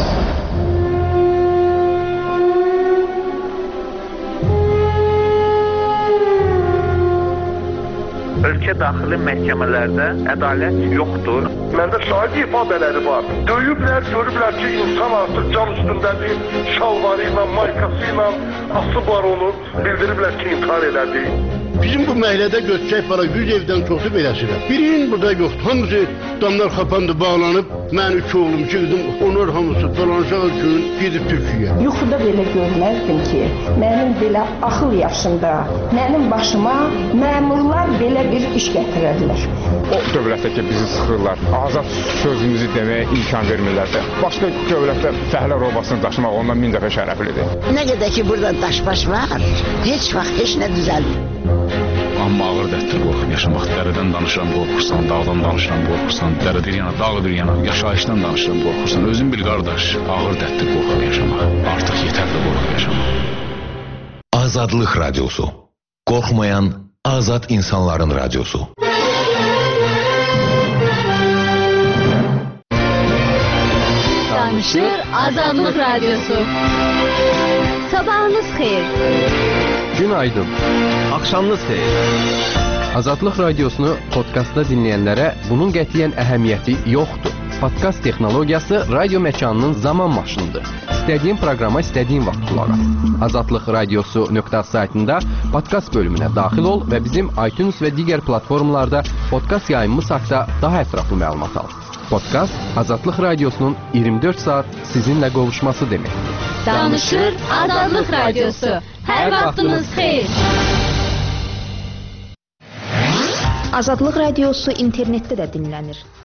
Ölkə daxili məhkəmələrdə ədalət yoxdur. Məndə şahid ifadələri var. Döyüblər, görüblər ki, insan artıq can üstündədir, şalvarı ilə, maykası ilə asıb var onu, bildiriblər ki, intihar elədi. Bizim bu məhəllədə götürək para yüz evdən çoxu beləsidir. Birinin burada yoxdur. Hamısı damlar xapandı, bağlanıb. Mən iki oğlum, iki qızım, onlar hamısı dolanacaq üçün gedib Türkiyəyə. Yuxuda belə görməzdim ki, mənim belə axıl yaşında, mənim başıma məmurlar belə bir iş gətirərlər. O dövlətdə ki, bizi sıxırlar, azad sözümüzü deməyə imkan vermirlər də. Başqa dövlətdə fəhlə robasını daşımaq ondan min dəfə şərəflidir. Nə qədər ki, burada daş-baş var, heç vaxt heç nə düzəlmir. Amma ağır dərtdir qorxub yaşamaq. Dərədən danışıram, qorxursan, dağdan danışıram, qorxursan, dərədir yana, dağdır yana, yaşayışdan danışıram, qorxursan. Özün bil qardaş, ağır dərtdir qorxub yaşamaq. Artıq yetərli qorxub yaşamaq. Azadlıq radiosu. Qorxmayan azad insanların radiosu. Danışır Azadlıq Radyosu. Sabahınız xeyir. Günaydın. Axşamınız xeyir. Azadlıq Radiosunu podkastda dinləyənlərə bunun qətiyyən əhəmiyyəti yoxdur. Podkast texnologiyası radio məkanının zaman maşınıdır. İstədiyin proqrama istədiyin vaxt qulaq as. azadlıq radiosu nöqtə saytında podkast bölümünə daxil ol və bizim iTunes və digər platformalarda podkast yayımımız haqqında daha ətraflı məlumat al. Podkast Azadlıq Radiosunun iyirmi dörd saat sizinlə qovuşması deməkdir. Danışır Azadlıq Radiosu. Hər vaxtınız xeyir. Azadlıq Radiosu internetdə də dinlənir.